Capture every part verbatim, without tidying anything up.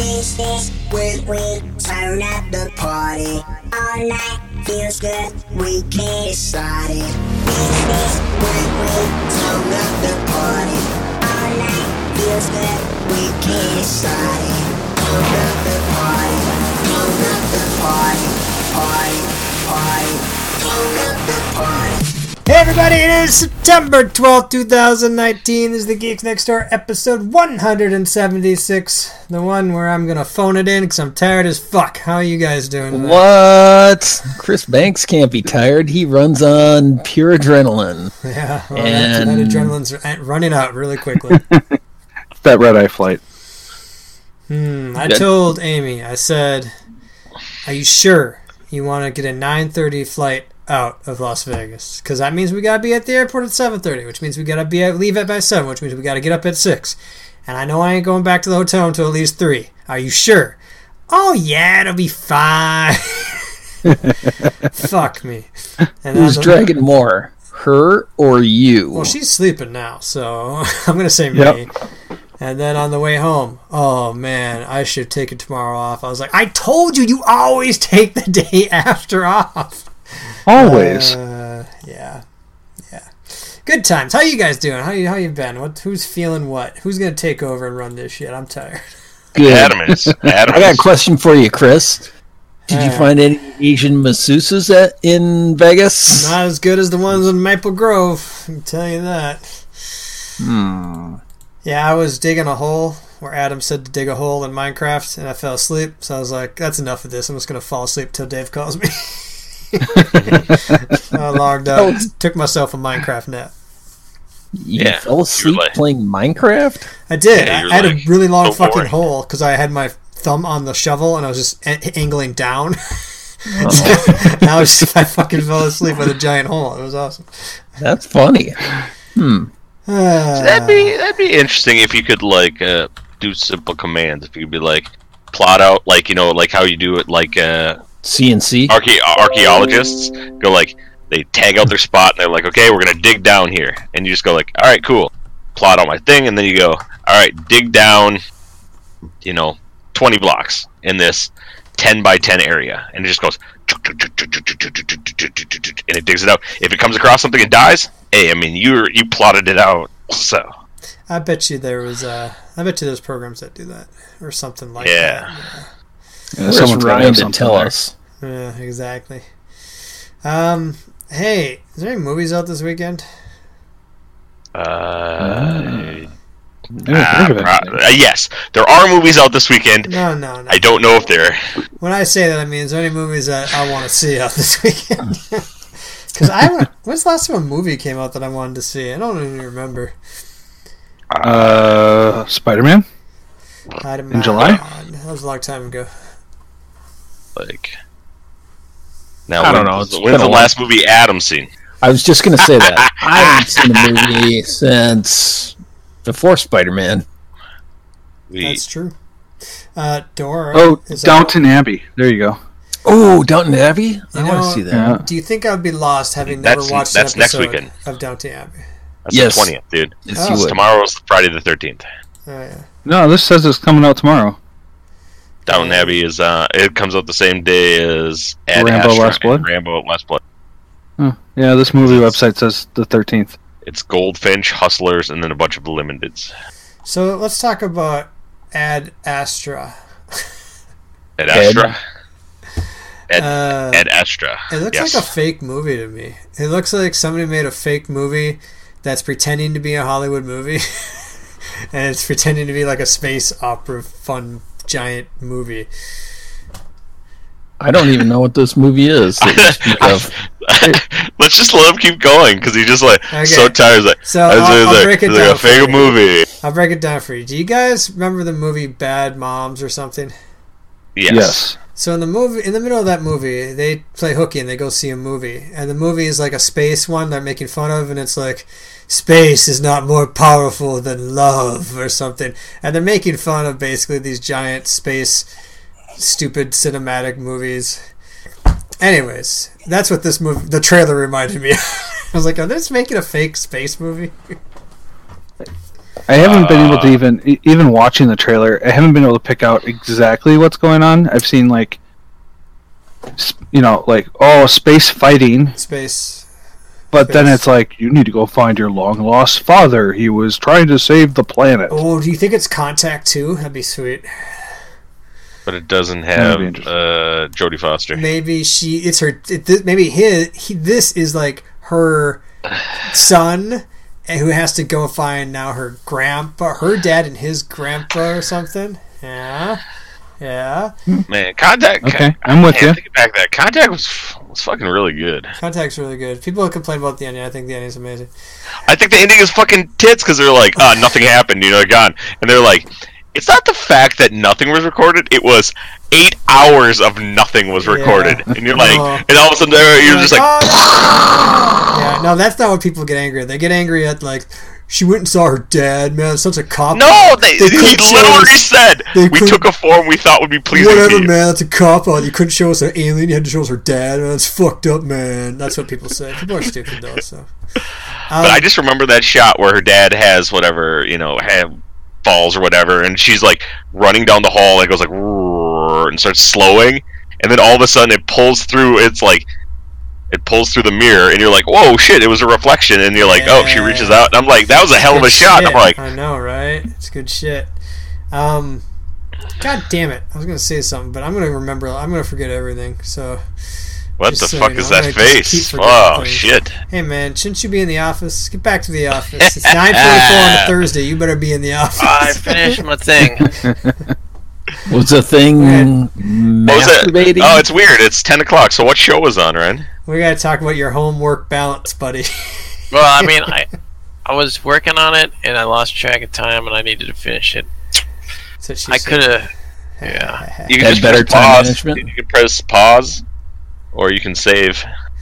This is when we turn up the party. All night feels good, we can't decide it. This is when we turn up the party. All night feels good, we can't decide it. Turn up the party, turn up the party, party, party, turn up the party. Hey everybody, it is September twelfth, twenty nineteen. This is the Geeks Next Door episode one seventy-six. The one where I'm going to phone it in because I'm tired as fuck. How are you guys doing tonight? What? Chris Banks can't be tired. He runs on pure adrenaline. Yeah, well, and... that adrenaline's running out really quickly. It's that red-eye flight. Hmm, I told Amy, I said, are you sure you want to get a nine thirty flight out of Las Vegas? Because that means we got to be at the airport at seven thirty, which means we got to be at, leave at by seven, which means we got to get up at six. And I know I ain't going back to the hotel until at least three. Are you sure? Oh, yeah, it'll be fine. Fuck me. And who's dragging more, her or you? Well, she's sleeping now, so I'm going to say me. Yep. And then on the way home, oh, man, I should have taken tomorrow off. I was like, I told you, you always take the day after off. Always. Uh, yeah. Yeah. Good times. How you guys doing? How you how you been? What who's feeling what? Who's gonna take over and run this shit? I'm tired. Good. Adam is. Adam I got a is. question for you, Chris. Did you Uh, find any Asian masseuses at, in Vegas? Not as good as the ones in Maple Grove, I can tell you that. Hmm. Yeah, I was digging a hole where Adam said to dig a hole in Minecraft, and I fell asleep. So I was like, that's enough of this. I'm just gonna fall asleep till Dave calls me. I logged out, took myself a Minecraft nap. You Yeah, fell asleep you're like- playing Minecraft? I did. Yeah, I, you're I had like, a really long so fucking boring. hole because I had my thumb on the shovel and I was just a- angling down. Oh, And I was I fucking fell asleep with a giant hole. It was awesome. that's funny. Hmm. Uh, That'd be that'd be interesting if you could like uh, do simple commands. If you could be like plot out like you know like how you do it like uh, C N C? archae- archaeologists go like they tag out their spot and they're like okay we're gonna dig down here and you just go like all right cool plot out my thing and then you go all right dig down you know twenty blocks in this ten by ten area and it just goes and it digs it out. If it comes across something and dies, hey, I mean you you plotted it out. So I bet you there was. Uh, I bet you there's programs that do that or something like Yeah. that. Yeah, Where's someone's gotta Ryan have to something tell there. us? Yeah, yeah, exactly. Um, hey, is there any movies out this weekend? uh, I didn't ah, think of it. pro- uh, yes, there are movies out this weekend. No, no, no. I don't know if they're When I say that, I mean, is there any movies that I want to see out this weekend? Because I haven't. When's the last time a movie came out that I wanted to see? I don't even remember. Uh, Spider-Man? I don't- In July? That was a long time ago. like. Now, I don't when- know, it's When's been the a last movie Adam's seen? I was just going to say that. I haven't seen a movie since before Spider-Man. We, That's true. Uh, Dora. Oh, is Downton Abbey. There you go. Oh, Downton Abbey? I You want know- to see that. Yeah. out. Do you think I'd be lost having never That's- watched that's an next episode weekend. of Downton Abbey? that's Yes. the twentieth, dude. Yes, Oh. you would. Tomorrow's Friday the thirteenth. Oh, yeah. No, this says it's coming out tomorrow. Downton Abbey is uh, it comes out the same day as Ad Rambo: Astra Last Blood? and Rambo: Last Blood. Oh, yeah, this movie website says the thirteenth. It's Goldfinch, Hustlers, and then a bunch of limiteds. So let's talk about Ad Astra. Ad Ed. Astra. Ad, Uh, Ad Astra. It looks yes. like a fake movie to me. It looks like somebody made a fake movie that's pretending to be a Hollywood movie. And it's pretending to be like a space opera fun giant movie. I don't even know what this movie is that you speak of. Let's just let him keep going because he's just like Okay. so tired. He's like, So I was- I'll- I was I'll like, break it it's like down a for fake you. movie. I'll break it down for you. Do you guys remember the movie Bad Moms or something? Yes. Yes. So in the movie, in the middle of that movie, they play hooky and they go see a movie, and the movie is like a space one they're making fun of, and it's like space is not more powerful than love or something, and they're making fun of basically these giant space, stupid cinematic movies. Anyways, that's what this movie, the trailer reminded me of. I was like, are they just making a fake space movie? I haven't been able Uh, to even e- even watching the trailer. I haven't been able to pick out exactly what's going on. I've seen like, s- you know, like oh space fighting, Space. but then Space. it's like you need to go find your long lost father. He was trying to save the planet. Oh, do you think it's Contact too? That'd be sweet. But it doesn't That'd have be interesting. uh, Jodie Foster. Maybe she. It's her. It, th- maybe his. He, this is like her son, and who has to go find now her grandpa, her dad, and his grandpa or something. Yeah, yeah. Man, Contact. Okay, I'm with Man, you. thinking back, that Contact was was fucking really good. Contact's really good. People complain about the ending. I think the ending's amazing. I think the ending is fucking tits because they're like, ah, nothing happened, you know, they're gone, and they're like, it's not the fact that nothing was recorded; it was eight hours of nothing was Yeah. recorded, and you're like, No. and all of a sudden they're- you're just like, "Oh, yeah, no, that's not what people get angry at. They get angry at like she went and saw her dad. Man, it's such a cop. no, they, They he couldn't show literally us- said they we couldn't- took a form we thought would be pleasing Whatever, to you. man. That's a cop out. You couldn't show us an alien. You had to show us her dad. Man, that's fucked up, man. That's what people say. People are stupid though. So, um, But I just remember that shot where her dad has whatever, you know, have falls or whatever, and she's like running down the hall and it goes like "Roar," and starts slowing, and then all of a sudden it pulls through. It's like it pulls through the mirror, and you're like, "Whoa, shit!" It was a reflection, and you're like, "Oh," she reaches out, and I'm like, "That was a hell of a good shot." And shit. I'm like, I know, right? It's good shit. Um, God damn it! I was gonna say something, but I'm gonna remember. I'm gonna forget everything. So, "What just the so fuck you is know, that I'm gonna just keep face?" forgetting Oh things. shit! hey man, shouldn't you be in the office? Get back to the office. It's nine forty-four on a Thursday. You better be in the office. I finished my thing. Was the thing Right. What was it? masturbating? Oh, it's weird. It's ten o'clock. So what show was on, Ryan? We gotta talk about your homework balance, buddy. Well, I mean, I I was working on it and I lost track of time and I needed to finish it. That's what she I said. could have. Yeah. You can Had just better press time pause. management? You can press pause, or you can save.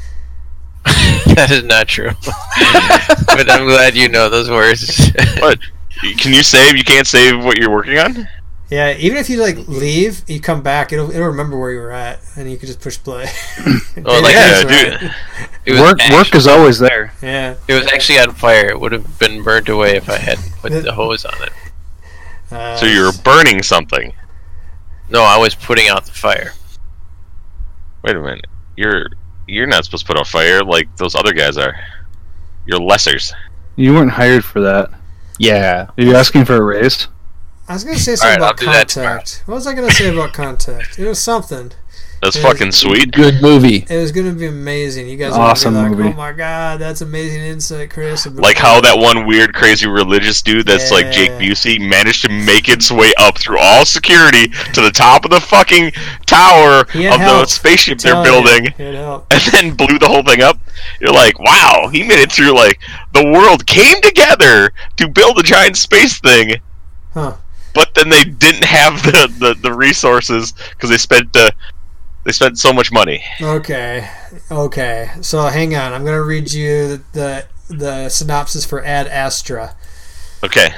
That is not true. But I'm glad you know those words. What? Can you save? You can't save what you're working on? Yeah, even if you like leave, you come back, it'll it'll remember where you were at, and you can just push play. Oh, like, Yeah, That's dude. right. It was Work actually, work is always there. Yeah. It was actually on fire. It would have been burnt away if I had put the hose on it. Uh, So you're burning something. No, I was putting out the fire. Wait a minute. You're you're not supposed to put out fire like those other guys are. You're lessers. You weren't hired for that. Yeah. Are you asking for a raise? I was gonna say something Alright, I'll about do that tomorrow. Contact. What was I gonna say about Contact? It was something. That's Yeah. fucking sweet. Good movie. It was gonna be amazing. You guys Awesome are gonna be like, movie. "Oh my god, that's amazing insight, Chris." Like how that one weird, crazy religious dude that's like Jake Yeah. Busey managed to make its way up through all security to the top of the fucking tower He had of the help. spaceship they're Telling you, building, it helped. and then blew the whole thing up. You're like, wow, he made it through. Like the world came together to build a giant space thing, Huh. but then they didn't have the, the, the resources because they spent uh, they spent so much money. Okay. Okay. So hang on. I'm gonna read you the the, the synopsis for Ad Astra. Okay.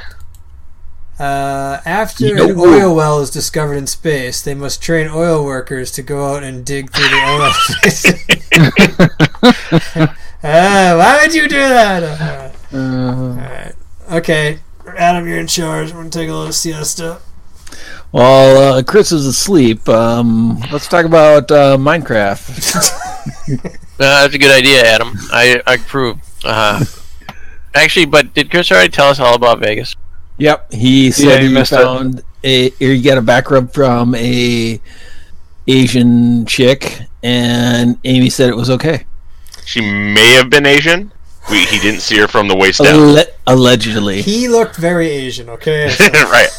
Uh, after Yo. an oil well is discovered in space, they must train oil workers to go out and dig through the oil. uh, why would you do that? Uh, Uh, Alright. Okay. Adam, you're in charge. We're going to take a little siesta. while uh, Chris is asleep, um, let's talk about uh, Minecraft. Uh, that's a good idea, Adam. I, I approve. Uh, actually, but did Chris already tell us all about Vegas? Yep, he Yeah, said you he missed it. found a. Or you got a back rub from a Asian chick, and Amy said it was okay. She may have been Asian. We, he didn't see her from the waist down. Alle- allegedly. He looked very Asian, okay? Right.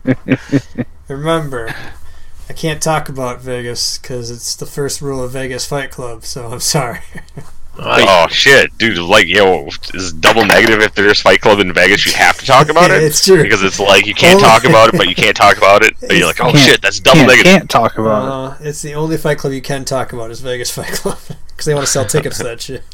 Remember, I can't talk about Vegas because it's the first rule of Vegas Fight Club, so I'm sorry. Uh, Oh shit, dude! Like, yo, is double negative if there's Fight Club in Vegas? You have to talk about it. It's true. Because it's like you can't Only- talk about it, but you can't talk about it. And you're like, oh Can't- shit, that's double Can't, negative. can't talk about Uh, it's the only Fight Club you can talk about is Vegas Fight Club because they want to sell tickets to that shit.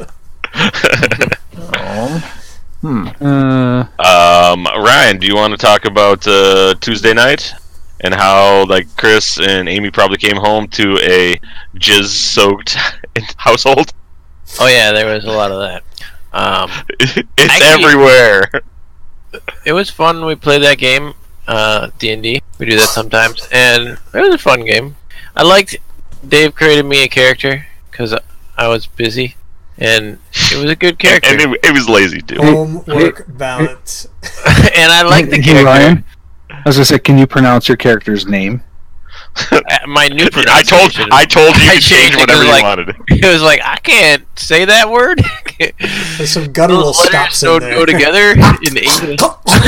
Oh. Hmm. it. Uh, um, Ryan, do you want to talk about uh, Tuesday night and how like Chris and Amy probably came home to a jizz-soaked household? oh yeah, there was a lot of that. Um, It's Actually- everywhere. it was fun. We played that game, uh, D and D. We do that sometimes, and it was a fun game. I liked Dave created me a character because I was busy, and it was a good character. And it, it was lazy too. Home work balance. And I like the Hey, character. Ryan, I was gonna say, can you pronounce your character's name? Uh, My new I told pronunciation. I told you I to change changed it whatever 'cause, you like, wanted. It was like I can't say that word. There's some guttural Those stops letters in don't there. go together in English.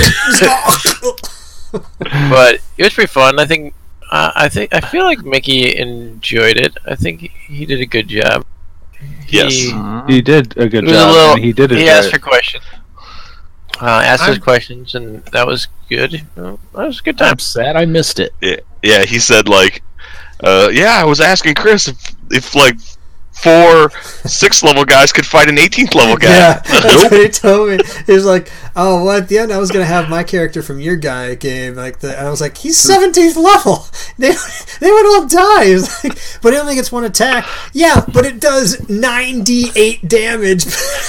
But it was pretty fun. I think. Uh, I think. I feel like Mickey enjoyed it. I think he, he did a good job. Yes. He, He did a good it was job. a little. and he did it. He asked right. for questions. Uh, asked us I'm- questions, and that was good. Uh, that was a good I'm time. sad I missed it. Yeah, yeah. He said like, uh, yeah. I was asking Chris if if like four six level guys could fight an eighteenth level guy. Yeah, that's what he told me. He was like, "Oh, well, at the end, I was gonna have my character from your guy game, like the." And I was like, "He's seventeenth level. They they would all die." He was like, "But it only gets one attack." Yeah, but it does ninety-eight damage.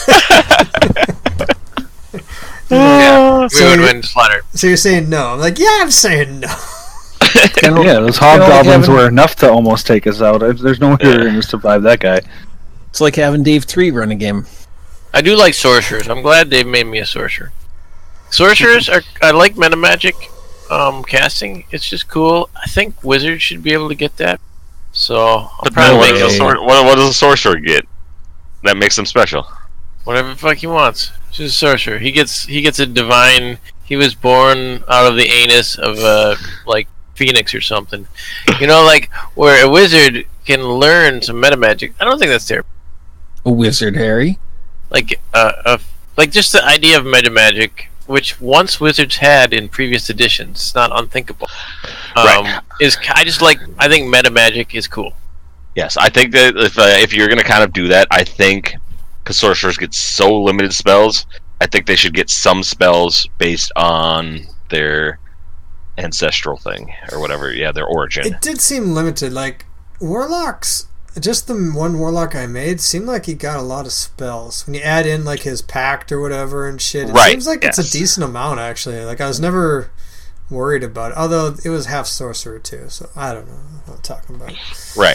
Yeah, we So would you- win slaughtered. So you're saying no? I'm like, yeah, I'm saying no. Yeah, those hobgoblins having- were enough to almost take us out. There's no way we were going to survive that guy. It's like having Dave three run a game. I do like sorcerers. I'm glad they made me a sorcerer. Sorcerers are. I like meta magic um, casting. It's just cool. I think wizards should be able to get that. So I'll But probably what, make does a a, sor- what, what does a sorcerer get that makes them special? whatever the fuck he wants. He's a sorcerer. He gets. He gets a divine. He was born out of the anus of a like phoenix or something. You know, like where a wizard can learn some meta magic. I don't think that's terrible. A wizard, Harry. Like uh, uh like just the idea of meta magic, which once wizards had in previous editions, it's not unthinkable. Um, Right. Is I just like I think meta magic is cool. Yes, I think that if uh, if you're gonna kind of do that, I think because sorcerers get so limited spells, I think they should get some spells based on their ancestral thing or whatever. Yeah, their origin. It did seem limited. Like warlocks, just the one warlock I made seemed like he got a lot of spells. When you add in like his pact or whatever and shit, it Right, seems like it's yes. a decent amount actually. Like I was never worried about it. Although it was half sorcerer too, so I don't know what I'm talking about. Right.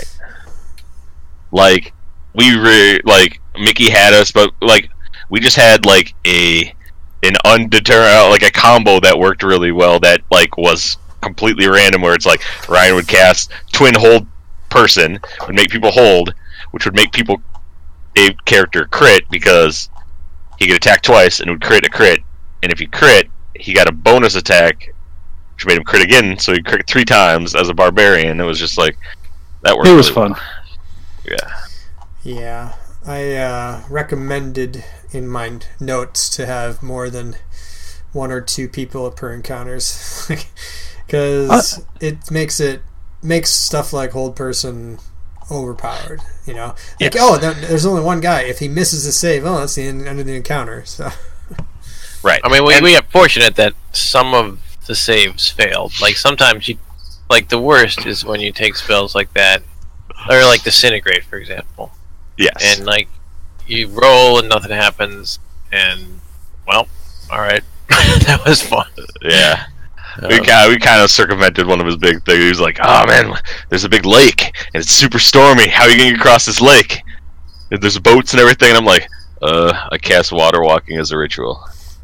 Like we re- like Mickey had us, but like we just had like a an undetermined like a combo that worked really well. That like was completely random. Where it's like Ryan would cast twin hold person, would make people hold, which would make people a character crit because he could attack twice and would crit a crit, and if he crit, he got a bonus attack, which made him crit again. So he crit three times as a barbarian. It was just like that worked. It was really fun. well. Yeah. Yeah, I uh, recommended in my notes to have more than one or two people per encounters because Uh, it makes it makes stuff like hold person overpowered. You know, like Yes. oh, there, there's only one guy. If he misses the save, oh, that's the end, end of the encounter. So Right. I mean, we And- we got fortunate that some of the saves failed. Like sometimes you, like the worst is when you take spells like that, or like disintegrate, for example, yes. and like you roll and nothing happens, and well, all right, that was fun. yeah. We Um, kind we kind of circumvented one of his big things. He was like, "Oh man, there's a big lake and it's super stormy. How are you gonna get across this lake? There's boats and everything." And I'm like, "Uh, I cast water walking as a ritual."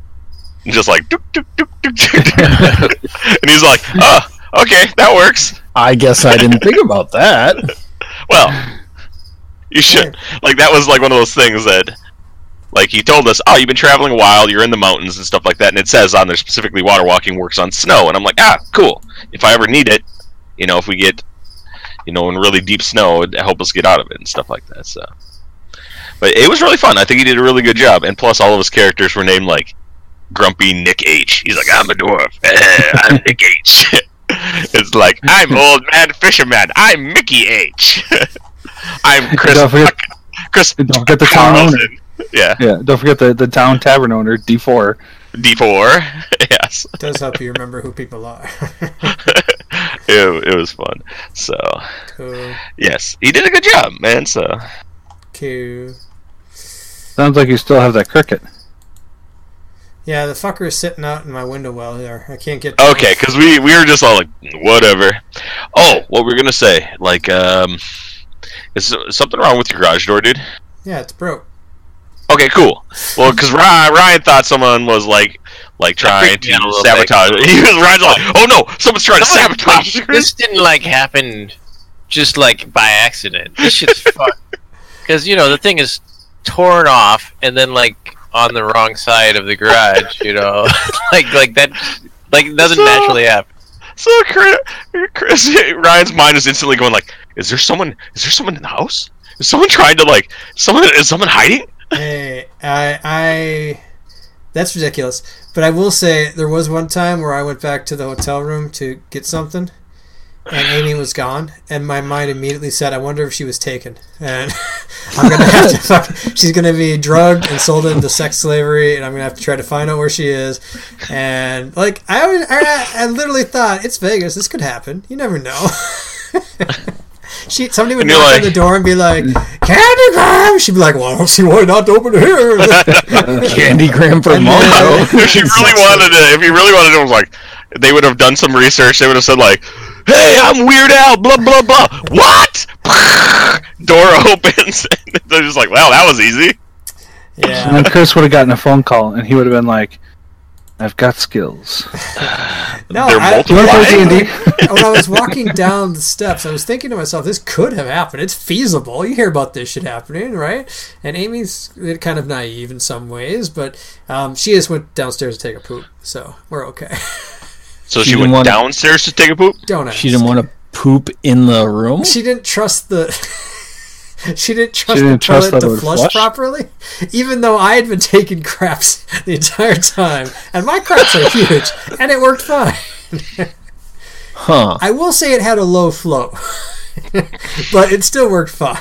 And just like, dook, dook, dook, dook, dook. And he's like, "Oh, okay, that works." I guess I didn't think about that. Well, you should. Like that was like one of those things that, like he told us, "Oh, you've been traveling a while. You're in the mountains and stuff like that." And it says on there specifically, water walking works on snow. And I'm like, ah, cool. If I ever need it, you know, if we get, you know, in really deep snow, it'd help us get out of it and stuff like that. So, but it was really fun. I think he did a really good job. And plus, all of his characters were named like Grumpy Nick H. He's like, "I'm a dwarf. Eh, I'm Nick H." It's like, "I'm old man fisherman. I'm Mickey H." I'm Chris. Don't forget- Chris. Don't forget the town owner. Carlson. Yeah, Yeah, don't forget the, the town tavern owner, D four. D four. Yes, it does help you remember who people are. it, it was fun. So cool. yes, he did a good job, man. So Cool. Sounds like you still have that cricket. Yeah, the fucker is sitting out in my window well there. I can't get. Okay, because we we were just all like, whatever. Oh, what we're gonna say? Like, um, is something wrong with your garage door, dude? Yeah, it's broke. Okay, cool. Well, because Ryan, Ryan thought someone was like, like trying to sabotage. He was Ryan's like, oh no, someone's trying to sabotage. Like, this didn't like happen just like by accident. This shit's fucked. Because you know the thing is torn off and then like on the wrong side of the garage. You know, like like that, like it doesn't so, naturally happen. So Chris, Chris, Ryan's mind is instantly going like, is there someone? Is there someone in the house? Is someone trying to like? Someone is someone hiding? Hey, I, I, that's ridiculous. But I will say there was one time where I went back to the hotel room to get something, and Amy was gone, and my mind immediately said, "I wonder if she was taken." And I'm gonna have to. Fuck, she's gonna be drugged and sold into sex slavery, and I'm gonna have to try to find out where she is. And like I, always, I, I literally thought it's Vegas. This could happen. You never know. She, somebody would knock like, on the door and be like, "Candygram!" She'd be like, "Well, I don't see why not to open here." Candygram for Mongo. If she really wanted it, if you really wanted it, it was like they would have done some research. They would have said like, "Hey, I'm Weird Al." Blah blah blah. What? Door opens. And they're just like, "Well, that was easy." Yeah. And then Chris would have gotten a phone call, and he would have been like, "I've got skills." No, They're I, multiplying. when I was walking down the steps, I was thinking to myself, this could have happened. It's feasible. You hear about this shit happening, right? And Amy's kind of naive in some ways, but um, she just went downstairs to take a poop, so we're okay. So She she, didn't went wanna- downstairs to take a poop? Don't ask. She didn't want to poop in the room? She didn't trust the... She didn't trust She didn't the trust toilet that it to would flush, flush? properly, even though I had been taking craps the entire time, and my craps are huge, and it worked fine. Huh. I will say it had a low flow, but it still worked fine.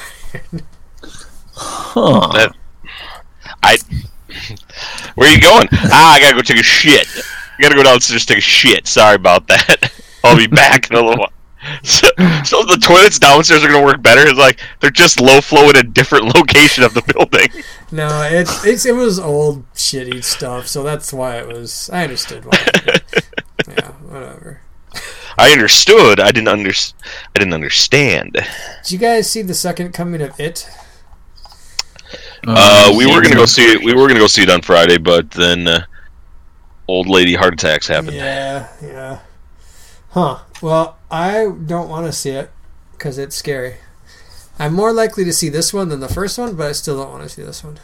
Huh. That, I. Where are you going? Ah, I gotta go take a shit. I gotta go downstairs to take a shit. Sorry about that. I'll be back in a little while. So, so the toilets downstairs are going to work better. It's like they're just low flow at a different location of the building. No, it it's, it was old shitty stuff, so that's why it was. I understood why. Yeah, whatever. I understood. I didn't under. I didn't understand. Did you guys see the second coming of It? Uh, we were going to go see it. We were going to go see it on Friday, but then uh, old lady heart attacks happened. Yeah, yeah. Huh. Well, I don't want to see it because it's scary. I'm more likely to see this one than the first one, but I still don't want to see this one.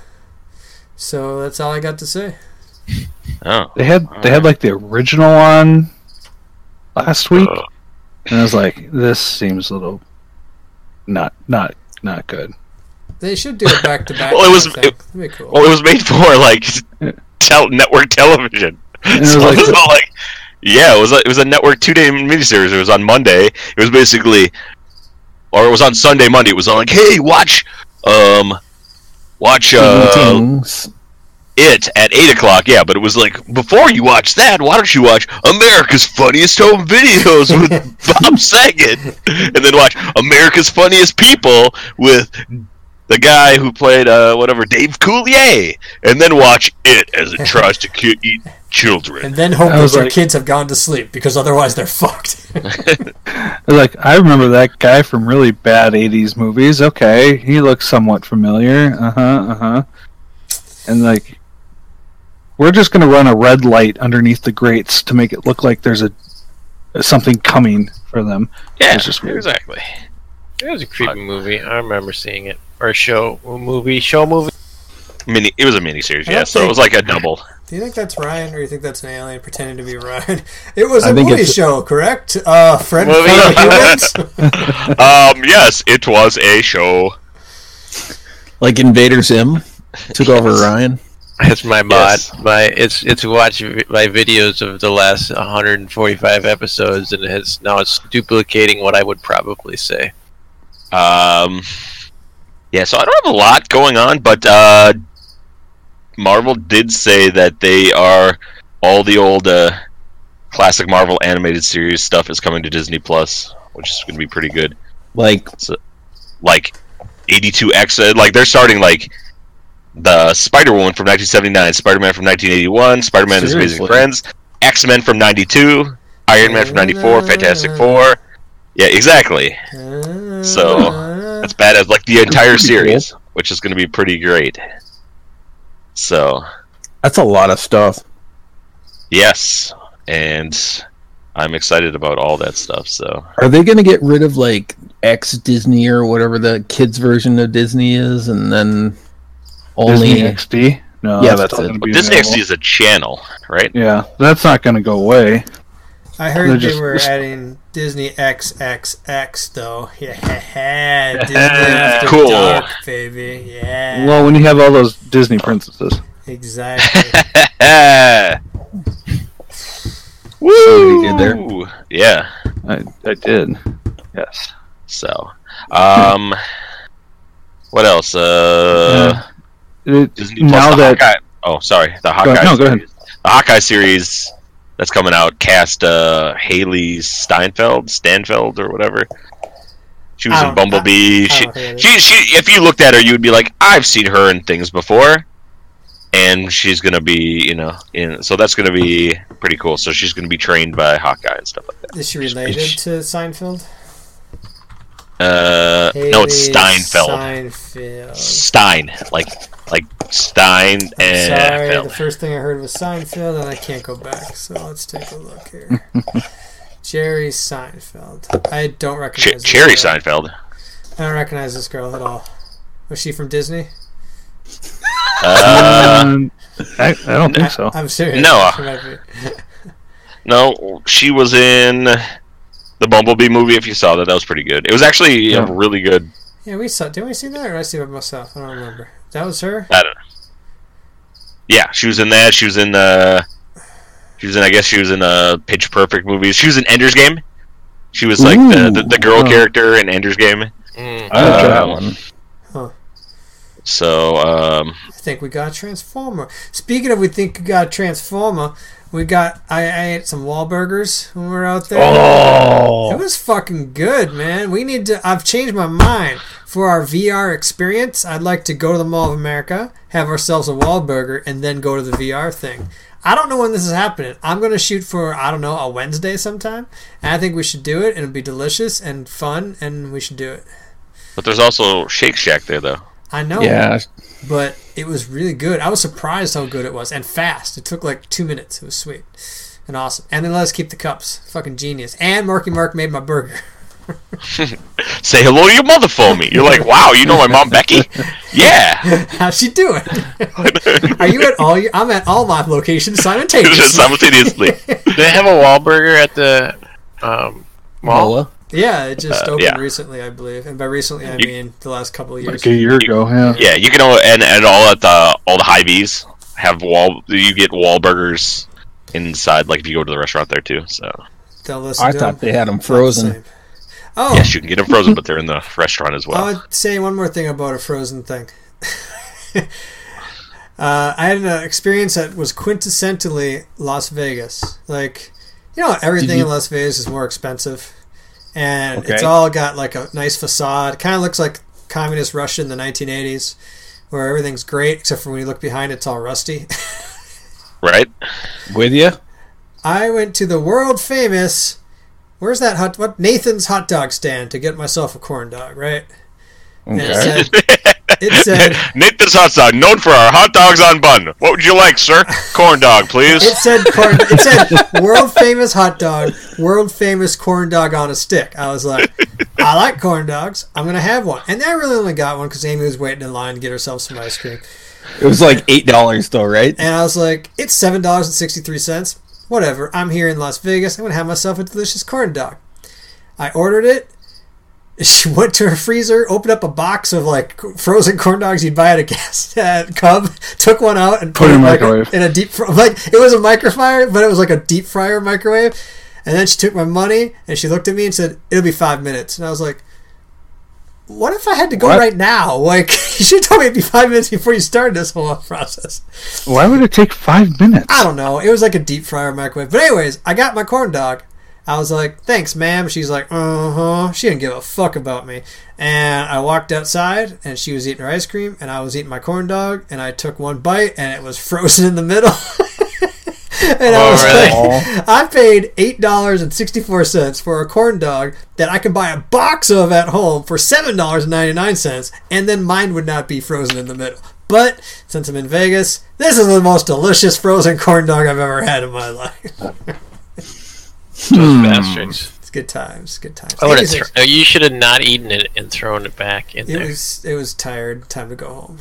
So that's all I got to say. Oh, They had they had like the original on last week, Uh. and I was like, "This seems a little not not not good." They should do it back to back. Well, it was- I think. it- That'd be cool. well, it was made for like tel- network television. And it was So like- it was all like, yeah, it was a, it was a network two day miniseries. It was on Monday. It was basically, or it was on Sunday, Monday. It was on like, hey, watch, um, watch uh, Tings. it at eight o'clock. Yeah, but it was like before you watch that, why don't you watch America's Funniest Home Videos with Bob Saget, and then watch America's Funniest People with the guy who played uh, whatever Dave Coulier, and then watch it as it tries to ki- eat children. And then hope I that was their like- kids have gone to sleep because otherwise they're fucked. I was like, I remember that guy from really bad eighties movies. Okay, he looks somewhat familiar. Uh huh. Uh huh. And like, we're just gonna run a red light underneath the grates to make it look like there's a something coming for them. Yeah, It's just weird. exactly. It was a creepy movie. I remember seeing it. Or show movie, show movie. Mini, it was a mini series, I yeah. don't So it think- was like a double. Do you think that's Ryan, or do you think that's an alien pretending to be Ryan? It was I a think movie it's- show, correct? Uh, Friend Movie. for Humans? Um, yes, it was a show. Like Invader Zim took over Ryan. It's my mod. Yes. My it's it's watch vi- my videos of the last one hundred forty-five episodes, and it's now it's duplicating what I would probably say. Um, yeah, so I don't have a lot going on, but uh, Marvel did say that they are all the old uh, classic Marvel animated series stuff is coming to Disney Plus, which is going to be pretty good. Like, Like eighty-two X, uh, like they're starting like the Spider-Woman from nineteen seventy-nine, Spider-Man from nineteen eighty-one, Spider-Man and His Amazing Seriously? Friends, X-Men from ninety-two, Iron Man from ninety-four, Fantastic Four. Yeah, exactly. So that's badass. Like the entire pretty series, which is going to be pretty great. So That's a lot of stuff. yes, and I'm excited about all that stuff. So Are they going to get rid of like X Disney or whatever the kids version of Disney is, and then only Disney X D? No, Yeah, that's that's all it. going to be Disney X D available. is a channel, right? Yeah, that's not going to go away. I heard They're they just- were just- adding Disney X X X though. Yeah, Disney After Cool. Dark, baby. Yeah, Well, when you have all those Disney princesses. exactly. Woo! you did there. Yeah. I, I did. Yes. So, um, what else? Uh, It- Disney Plus. now the that Hawkeye. Oh, sorry. The Hawkeye. ahead. No, go ahead. series. The Hawkeye series that's coming out cast uh, Haley Steinfeld, Stanfeld, or whatever. She was I in don't- Bumblebee. I- I she, don't hear it. she, she. If you looked at her, you would be like, "I've seen her in things before." And she's gonna be, you know, in. So that's gonna be pretty cool. So she's gonna be trained by Hawkeye and stuff like that. Is she related to Seinfeld? Uh, no, it's Haley Steinfeld. Seinfeld. Stein, like like Stein and Sorry, Feld. the first thing I heard was Seinfeld, and I can't go back. So let's take a look here. Jerry Seinfeld. I don't Ch- recognize. this Cherry girl. Seinfeld. I don't recognize this girl at all. Was she from Disney? Uh, um, I, I don't think so. I'm serious. No. She might be. no, she was in the Bumblebee movie. If you saw that, that was pretty good. It was actually Yeah. a really good. Yeah, we saw. Didn't we see that, or did I see it myself? I don't remember. That was her. I don't know. Yeah, she was in that. She was in the. She was in. I guess she was in uh, Pitch Perfect movies. She was in Ender's Game. She was like the, the the girl Ooh. character in Ender's Game. Mm. I like that Um, one. So um, I think we got a Transformer. Speaking of, we think we got a Transformer. We got. I, I ate some Wahlburgers when we were out there. Oh, It was fucking good, man. We need to. I've changed my mind for our V R experience. I'd like to go to the Mall of America, have ourselves a Wahlburger, and then go to the V R thing. I don't know when this is happening. I'm gonna shoot for I don't know a Wednesday sometime, and I think we should do it. And it'll be delicious and fun, and we should do it. but there's also Shake Shack there though. I know, yeah. but it was really good. I was surprised how good it was and fast. It took like two minutes. It was sweet and awesome. And they let us keep the cups. Fucking genius. And Marky Mark made my burger. Say hello to your mother for me. You're like, wow, you know my mom Becky? Yeah. How's she doing? Are you at all? Your, I'm at all my locations simultaneously. Simultaneously. Do they have a Wahlburger at the um, mall? Mola. Yeah, it just Uh, opened yeah. recently, I believe. And by recently, I You- mean the last couple of years. Like a year ago, yeah. Yeah, you can all and, and all at the all the Hy-Vees have wall. You get Wahlburgers inside, like if you go to the restaurant there too. So Don't listen I to thought them. they had them Not the frozen. same. Oh, yes, you can get them frozen, but they're in the restaurant as well. I would say one more thing about a frozen thing. uh, I had an experience that was quintessentially Las Vegas. Like, you know, everything Did you- in Las Vegas is more expensive. And it's Okay. all got like a nice facade. Kind of looks like communist Russia in the nineteen eighties, where everything's great, except for when you look behind, it's all rusty. Right? With you? I went to the world famous, where's that hot, what, Nathan's hot dog stand to get myself a corn dog, right? And it Okay. said, it said, Nathan's hot dog, known for our hot dogs on bun. What would you like, sir? Corn dog, please. it said, corn, it said, world famous hot dog, world famous corn dog on a stick. I was like, I like corn dogs. I'm going to have one. And I really only got one because Amy was waiting in line to get herself some ice cream. It was like eight dollars though, right? And I was like, it's seven dollars and sixty-three cents. Whatever. I'm here in Las Vegas. I'm going to have myself a delicious corn dog. I ordered it. She went to her freezer, opened up a box of like frozen corn dogs you'd buy at a gas at Cub, took one out and put, Put it in a like microwave. in a deep fr- like it was a microfryer, but it was like a deep fryer microwave. And then she took my money and she looked at me and said, "It'll be five minutes." And I was like, "What if I had to go What? right now? Like you should have told me it'd be five minutes before you started this whole process." Why would it take five minutes? I don't know. It was like a deep fryer microwave. But anyways, I got my corn dog. I was like, thanks, ma'am. She's like, uh-huh. She didn't give a fuck about me. And I walked outside, and she was eating her ice cream, and I was eating my corn dog, and I took one bite, and it was frozen in the middle. And I Oh, was really? like, I paid eight dollars and sixty-four cents for a corn dog that I can buy a box of at home for seven dollars and ninety-nine cents, and then mine would not be frozen in the middle. But since I'm in Vegas, this is the most delicious frozen corn dog I've ever had in my life. Those bastards. It's good times, good times. I would have. eighty-six Th- you should have not eaten it and thrown it back in It there. was it was tired. Time to go home.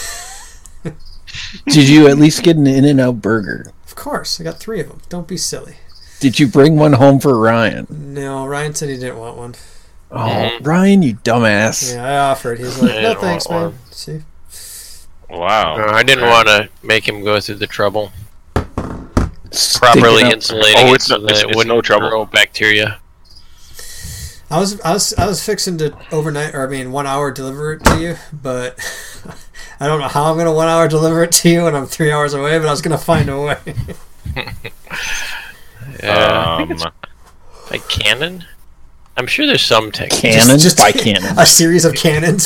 Did you at least get an In-N-Out burger? Of course, I got three of them. Don't be silly. Did you bring one home for Ryan? No, Ryan said he didn't want one. Oh, Mhm. Ryan, you dumbass. Yeah, I offered. He was like, I no didn't thanks, want man. one. See, Wow. No, I didn't want to make him go through the trouble. Stick Properly it up. insulating Oh, it it's so no- that it's- it it's wouldn't no trouble. grow bacteria. I was I was I was fixing to overnight, or I mean, one hour deliver it to you, but I don't know how I'm gonna one hour deliver it to you when I'm three hours away. But I was gonna find a way. Yeah, I think it's Um, like Canon. I'm sure there's some tech. Cannon Just- just by cannon. A series of cannons.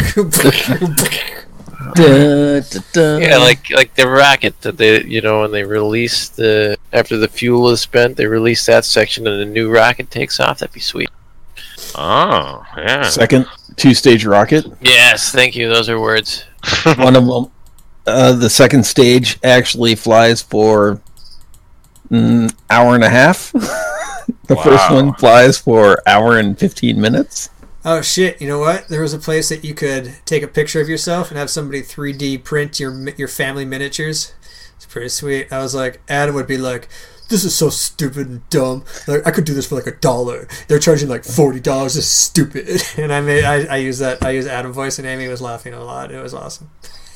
Da, da, da. Yeah, like like the rocket that they, you know, when they release the after the fuel is spent, they release that section and a new rocket takes off. That'd be sweet. oh, yeah. Second two-stage rocket. Yes, thank you. Those are words. One of them, uh, the second stage actually flies for an hour and a half. The first Wow. one flies for hour and fifteen minutes. Oh shit! You know what? There was a place that you could take a picture of yourself and have somebody three D print your mi- your family miniatures. It's pretty sweet. I was like, Adam would be like, "This is so stupid and dumb. Like, I could do this for like a dollar. They're charging like forty dollars. This is stupid." And I made I, I use that I use Adam voice, and Amy was laughing a lot. It was awesome.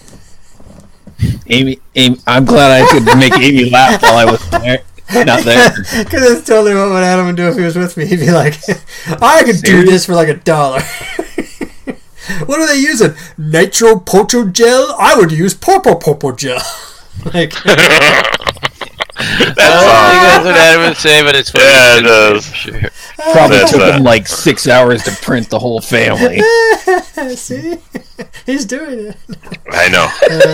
Amy, Amy, I'm glad I could make Amy laugh while I was there, not there. Because it's totally what would Adam would do if he was with me. He'd be like, "I could do this for like a dollar." What are they using? Nitro Pocho Gel? I would use Popo Popo Gel. Like, I don't think that's what Adam would say, but it's funny. Yeah, it does. Sure. Probably That's took that. him like six hours to print the whole family. see, he's doing it. I know.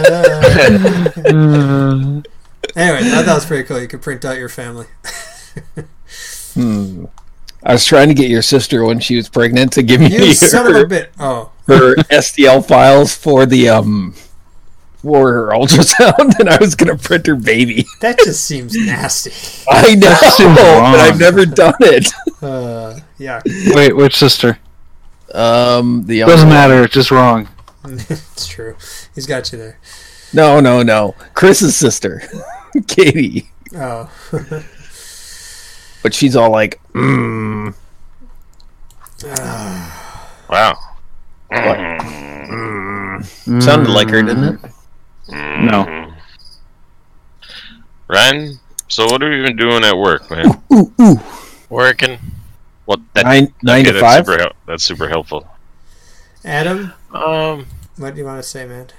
Anyway, I thought it was pretty cool. You could print out your family. Hmm. I was trying to get your sister when she was pregnant to give me You son of a her, bit. Oh, her S D L files for the um for her ultrasound, and I was gonna print her baby. that just seems nasty. I know, seems wrong. but I've never done it. Uh, yeah, Wait, which sister? Um, the Doesn't other- matter. It's just wrong. it's true. He's got you there. No, no, no. Chris's sister, Katie. Oh, But she's all like, mm, Wow. mm. Sounded like her, didn't it? No. Ryan, so what are you even doing at work, man? Ooh, ooh. Working. What that Nine, nine okay, to that's five. super hel- that's super helpful. Adam, Um, what do you want to say, man?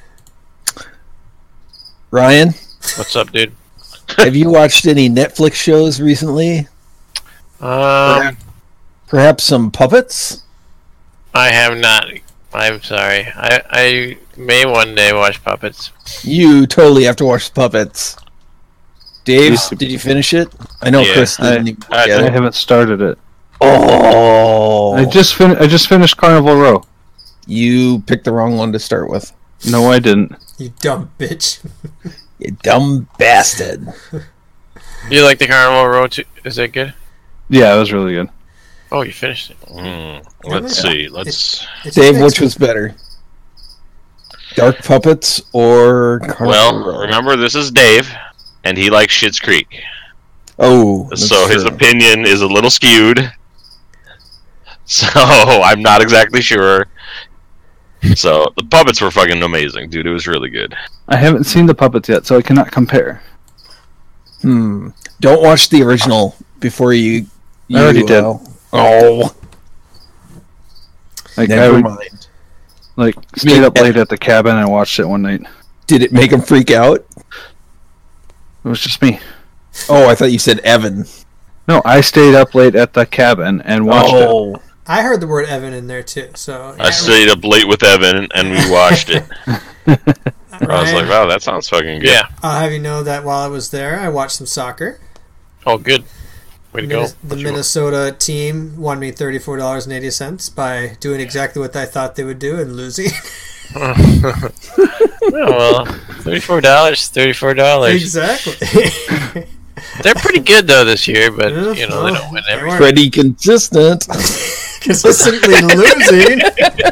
Ryan, what's up, dude? have you watched any Netflix shows recently? Um, Perhaps some puppets? I have not. I'm sorry. I I may one day watch puppets. You totally have to watch puppets. Dave, Used to- did you finish it? I know Yeah, Chris didn't I- even I get I it. haven't started it. Oh, I just fin- I just finished Carnival Row. you picked the wrong one to start with. No, I didn't. You dumb bitch. You dumb bastard. You like the Carnival Row too? Is that good? Yeah, it was really good. Oh, you finished it. Mm, let's see. Let's. It's Dave, just- which was better? Dark Puppets or Carnival Well, Row? remember this is Dave, and he likes Schitt's Creek, Oh, that's so his true. opinion is a little skewed. So I'm not exactly sure. So the puppets were fucking amazing, dude. It was really good. I haven't seen the puppets yet, so I cannot compare. Hmm. Don't watch the original before you. you I already did. uh, oh, Like I never would, mind. like stayed up late at the cabin and watched it one night. Did it make him freak out? It was just me. Oh, I thought you said Evan. No, I stayed up late at the cabin and watched it. Oh, I heard the word Evan in there too. So I stayed up late with Evan and we watched it. I was Ryan, like, wow, that sounds fucking good. Yeah. I'll have you know that while I was there, I watched some soccer. Oh, good. Way to go. Minnes- the What's your- Minnesota team won me thirty-four dollars and eighty cents by doing exactly what I thought they would do and losing. Oh, well, thirty-four dollars, thirty-four dollars. Exactly. They're pretty good, though, this year, but, Yeah, you know, they well, don't win they every weren't pretty consistent. consistently losing.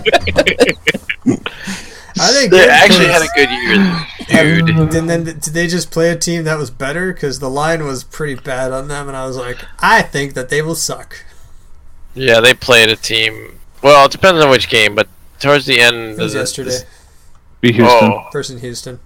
I think They good actually for- had a good year, dude. And then did they just play a team that was better? Because the line was pretty bad on them, and I was like, I think that they will suck. Yeah, they played a team. Well, it depends on which game, but towards the end. It was the- yesterday. Be Houston. Oh, Versus Houston.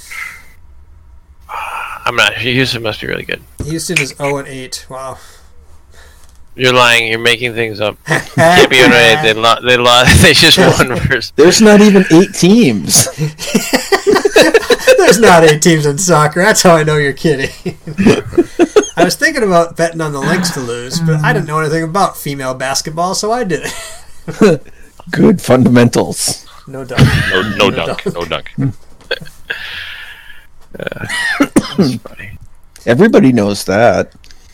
I'm not. Houston must be really good. Houston is zero and eight. Wow. You're lying. You're making things up. Can't be right. They lost. They lost. They just won first. There's not even eight teams. There's not eight teams in soccer. That's how I know you're kidding. I was thinking about betting on the Lynx to lose, but I didn't know anything about female basketball, so I did it. Good fundamentals. No doubt. No, no No dunk. dunk. No dunk. That's funny. Everybody knows that.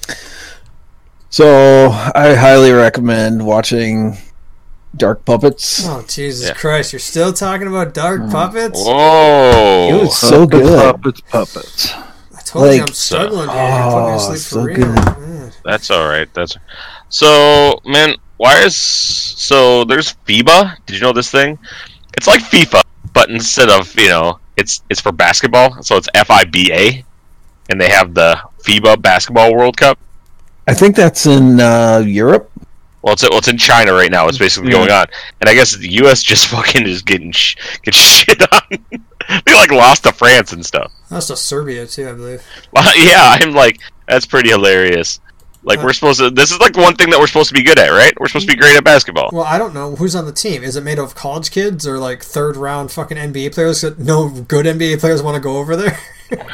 So I highly recommend watching Dark Puppets. Oh, Jesus Yeah. Christ. You're still talking about Dark Puppets? Whoa. It was so Puppets, good. Puppets, puppets. I told you like- I'm struggling here. You're putting me to Oh, sleep so for real. good. Man. That's all right. That's so, man. Why is so? There's FIBA. Did you know this thing? It's like FIFA, but instead of you know, it's it's for basketball. So it's F I B A, and they have the FIBA Basketball World Cup. I think that's in uh, Europe. Well, it's well, it's in China right now. It's basically Yeah. going on, and I guess the U S just fucking is getting sh- get shit on. They like lost to France and stuff. That's to Serbia, too, I believe. Well, yeah, I'm like that's pretty hilarious. Like Uh, we're supposed to. This is like the one thing that we're supposed to be good at, right? We're supposed to be great at basketball. Well, I don't know who's on the team. Is it made of college kids or like third round fucking N B A players that no good N B A players want to go over there?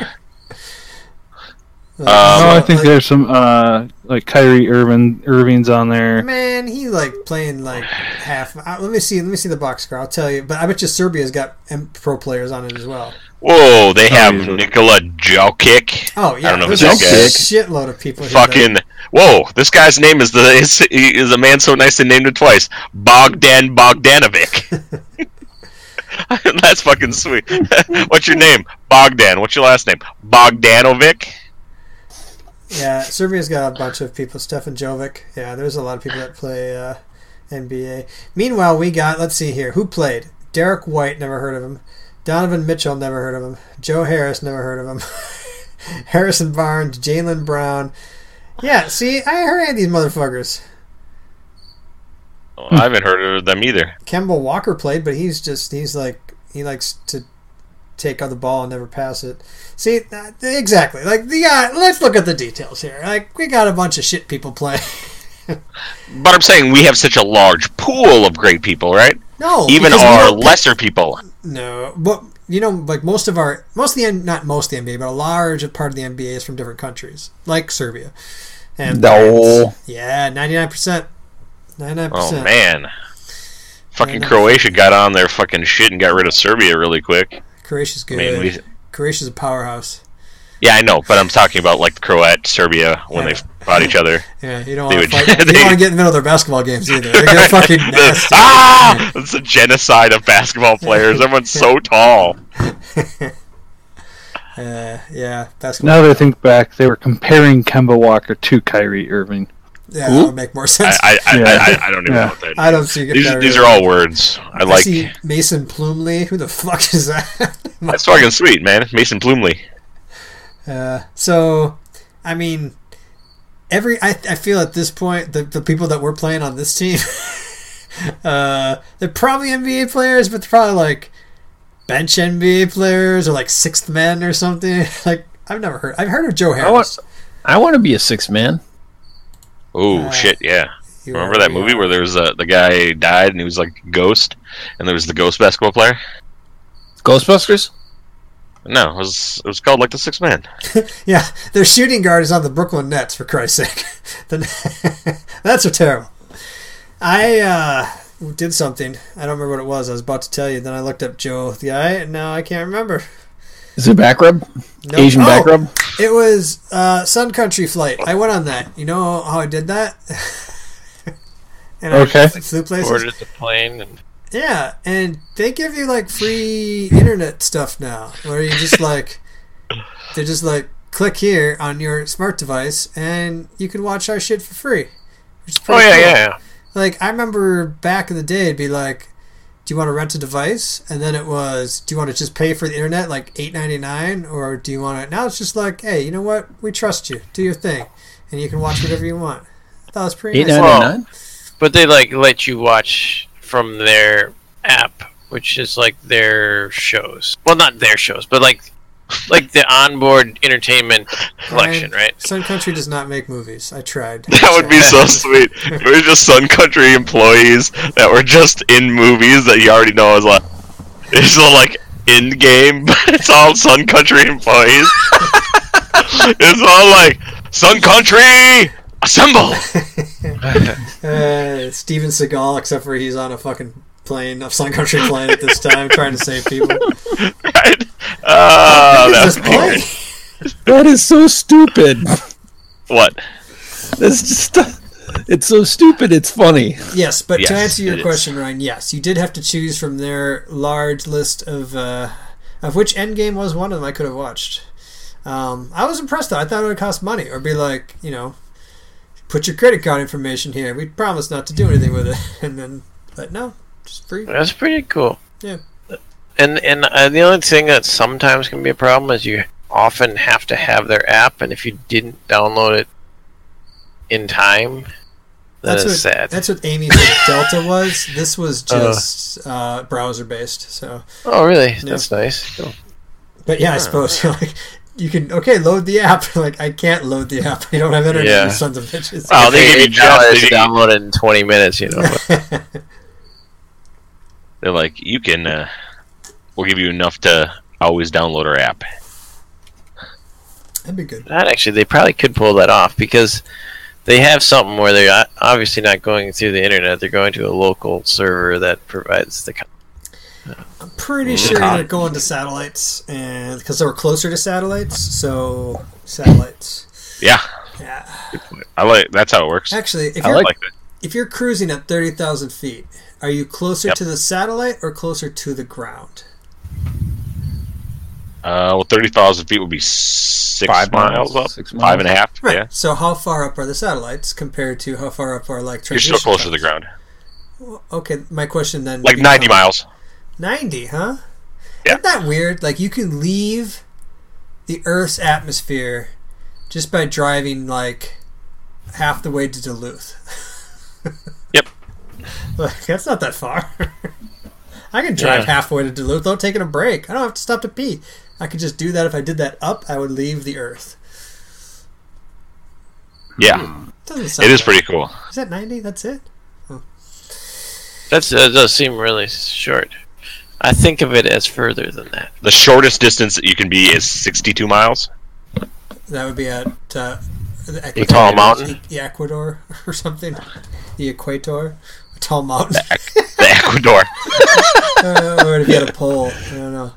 Um, no, I think like, there's some uh, like Kyrie Irving, Irving's on there. man, he like playing like half. Uh, let me see. Let me see the box score. I'll tell you. But I bet you Serbia's got M- pro players on it as well. Whoa, they have usually. Nikola Jokic. Oh yeah, I don't know there's who a that guy is. shitload of people. Here Fucking whoa! This guy's name is the is, is a man so nice they named it twice. Bogdan Bogdanovic. That's fucking sweet. What's your name? Bogdan. What's your last name? Bogdanovic. Yeah, Serbia's got a bunch of people. Stefan Jovic. Yeah, there's a lot of people that play uh, N B A. Meanwhile, we got, let's see here, who played? Derek White, never heard of him. Donovan Mitchell, never heard of him. Joe Harris, never heard of him. Harrison Barnes, Jaylen Brown. Yeah, see, I heard any of these motherfuckers. Oh, I haven't heard of them either. Kemba Walker played, but he's just, he's like, he likes to take out the ball and never pass it. See, uh, exactly. Like, yeah, let's look at the details here. Like, we got a bunch of shit people playing. But I'm saying we have such a large pool of great people, right? No, Even because we our don't- lesser people. No, but you know, like most of our, most of the N- not most of the N B A, but a large part of the N B A is from different countries, like Serbia. And No. yeah, ninety nine percent, ninety nine Oh percent. man, fucking Yeah. Croatia got on their fucking shit and got rid of Serbia really quick. Croatia's I good. mean, we, Croatia's a powerhouse. yeah, I know, but I'm talking about like Croat, Serbia when Yeah. they fought each other. Yeah, you don't They want to would- fight. You they- don't want to get in the middle of their basketball games either. They're gonna fucking nasty. Ah! It's a genocide of basketball players. Everyone's so tall. Uh, yeah, basketball. Now that I think back, they were comparing Kemba Walker to Kyrie Irving. Yeah, that would make more I sense. I, I, Yeah. I, I don't even Yeah. know what that is. I don't see. These, Kyrie these are Irving. all words. I I like. see Mason Plumlee. Who the fuck is that? That's fucking sweet, man. Mason Plumlee. Uh, so, I mean, every I, I feel at this point the, the people that we're playing on this team, uh, they're probably N B A players, but they're probably like bench N B A players or like sixth men or something. Like I've never heard. I've heard of Joe I Harris. want, I want to be a six man. Oh Uh, shit, yeah. You Remember are- that movie yeah. where there was a, the guy died and he was like a ghost, and there was the ghost basketball player? Ghostbusters? No, it was it was called like the Sixth Man. Yeah, their shooting guard is on the Brooklyn Nets, for Christ's sake. The, that's so terrible. I uh, did something. I don't remember what it was. I was about to tell you. Then I looked up Joe the guy, and now I can't remember. Is it back rub? Nope. Asian oh, back rub? It was uh, Sun Country Flight. I went on that. You know how I did that? And Okay. I flew places. Ordered the plane and Yeah, and they give you like free internet stuff now, where you just like, they just like click here on your smart device, and you can watch our shit for free. Which is oh pretty yeah, cool. yeah, yeah. Like I remember back in the day, it'd be like, do you want to rent a device? And then it was, do you want to just pay for the internet, like eight ninety-nine, or do you want to? Now it's just like, hey, you know what? We trust you. Do your thing, and you can watch whatever you want. I thought it was pretty Eight nice. ninety nine. But they like let you watch from their app, which is like their shows. Well, not their shows, but like like the onboard entertainment collection, right? Sun Country does not make movies. I tried. That would be so sweet. It was just Sun Country employees that were just in movies that you already know is like it's all like in game, but it's all Sun Country employees. It's all like Sun Country assemble. uh, Steven Seagal, except for he's on a fucking plane, a Sun Country plane at this time, trying to save people. Right? Uh, What is that's this plane? That is so stupid. What? That's just. It's so stupid. It's funny. Yes, but to Yes, answer your it is. question, Ryan, yes, you did have to choose from their large list of, uh, of which Endgame was one of them I could have watched. Um, I was impressed though. I thought it would cost money, or be like, you know, put your credit card information here. We promise not to do anything with it, and then, but no, just free. That's pretty cool. Yeah. And and uh, the only thing that sometimes can be a problem is you often have to have their app, and if you didn't download it in time, then That's it's what sad. that's what Amy said Delta was. This was just uh, browser based. So, Oh, really? That's nice. Cool. but yeah, I suppose you're like. You can okay load the app. Like I can't load the app. You don't have internet. Yeah. You sons of bitches. Oh, they give you eight just dollars they to give you- download it in twenty minutes. You know. They're like, you can. Uh, we'll give you enough to always download our app. That'd be good. That actually, they probably could pull that off because they have something where they're not- obviously not going through the internet. They're going to a local server that provides the. Con- I'm pretty sure they're going to satellites, and because they were closer to satellites, so satellites. Yeah, Yeah. I like. That's how it works. Actually, if I you're I like that. if you're cruising at thirty thousand feet, are you closer Yep. to the satellite or closer to the ground? Uh, well, thirty thousand feet would be six Five miles, miles, up, six five miles. and a half. Right. Yeah, So how far up are the satellites compared to how far up are like you're transmission still closer to the towers? ground. Okay, my question then. Like ninety becomes- miles. ninety, huh? Yeah. Isn't that weird? Like, you can leave the Earth's atmosphere just by driving, like, half the way to Duluth. Yep. Like, that's not that far. I can drive Yeah. halfway to Duluth without taking a break. I don't have to stop to pee. I could just do that. If I did that up, I would leave the Earth. Yeah, Doesn't sound it is bad. pretty cool. Is that ninety? That's it? That's, that does seem really short. I think of it as further than that. The shortest distance that you can be is sixty-two miles. That would be at uh, the You call a mountain? the Ecuador or something. The Equator. A tall mountain. The Ecuador. uh, or if you had a pole. I don't know.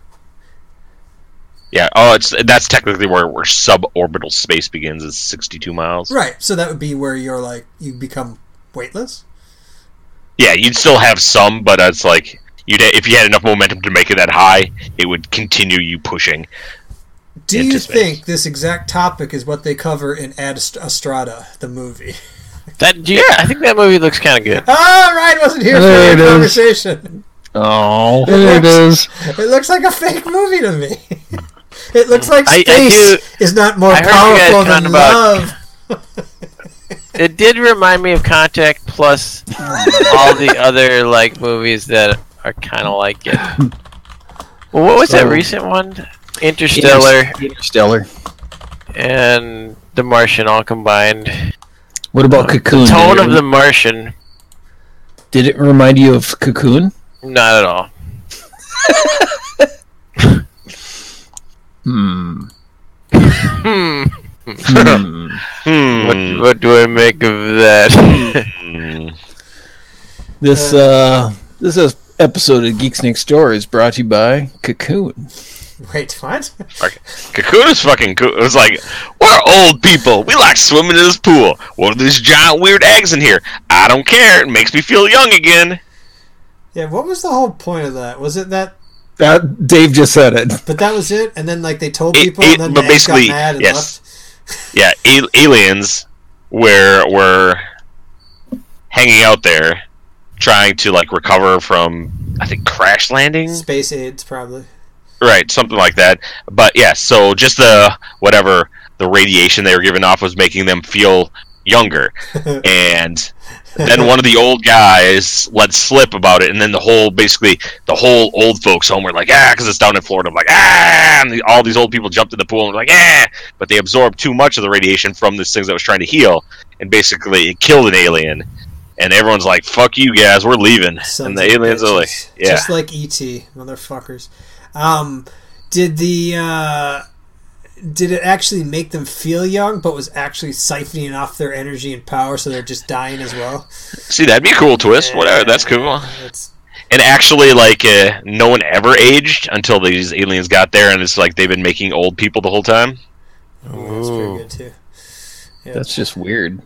Yeah. Oh, it's that's technically where where suborbital space begins. Is sixty-two miles. Right. So that would be where you're like, you become weightless? Yeah, you'd still have some, but it's like you'd if you had enough momentum to make it that high, it would continue you pushing. Do Into you space. think this exact topic is what they cover in Ad Estrada, the movie? That do you, I think that movie looks kind of good. Oh, Ryan wasn't here There for it the is. conversation. Oh. There it is. It looks like a fake movie to me. It looks like I- I space do- is not more I heard you guys powerful than talking about- love. It did remind me of Contact plus all the other like movies that are kind of like it. Well, what was that So- recent one? Interstellar Interstellar. and The Martian all combined. What about Cocoon? Tone did, of it, The Martian, did it remind you of Cocoon? not at all. Hmm. Hmm. Hmm. Hmm. What, what do I make of that? Hmm. This uh, this is episode of Geeks Next Door is brought to you by Cocoon. Wait, what? Okay. Cocoon is fucking cool. It was like, we're old people. We like swimming in this pool. What are these giant weird eggs in here? I don't care. It makes me feel young again. Yeah, what was the whole point of that? Was it that? That Dave just said it. But that was it, and then like they told It- people, it- and then but the eggs got basically, mad and yes. left. Yeah, a- aliens were were hanging out there, trying to like recover from, I think, crash landing. Space AIDS, probably. Right, something like that. But yeah, so just the whatever the radiation they were giving off was making them feel younger, and then one of the old guys let slip about it, and then the whole basically the whole old folks home were like, ah, because it's down in Florida, like ah, and the, all these old people jumped in the pool and were like, ah, but they absorbed too much of the radiation from this thing that was trying to heal, and basically it killed an alien. And everyone's like, "Fuck you guys, we're leaving." Sons and the of aliens are like, bitches. "Yeah." Just like E T, motherfuckers. Um, did the uh, did it actually make them feel young, but was actually siphoning off their energy and power, so they're just dying as well? See, that'd be a cool twist. Whatever, that's cool. That's, And actually, like, uh, no one ever aged until these aliens got there, and it's like they've been making old people the whole time. oh, that's pretty good too. Yeah. That's just weird.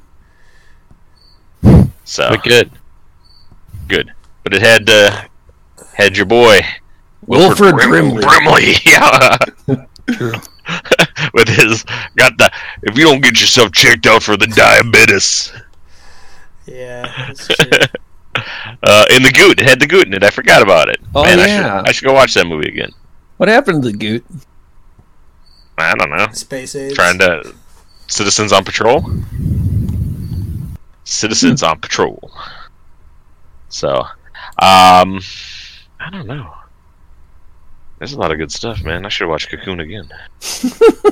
So But good. good, but it had uh, had your boy Wilford Brim- Brimley. Brimley, yeah, True. with his got the. If you don't get yourself checked out for the diabetes, Yeah, that's true. uh, in the Goot, it had the Goot in it. I forgot about it. Oh, Man, I yeah. should, I should go watch that movie again. What happened to the Goot? I don't know. Space AIDS. Trying to Citizens on Patrol. Citizens on Patrol. So, um, I don't know. There's a lot of good stuff, man. I should watch Cocoon again. See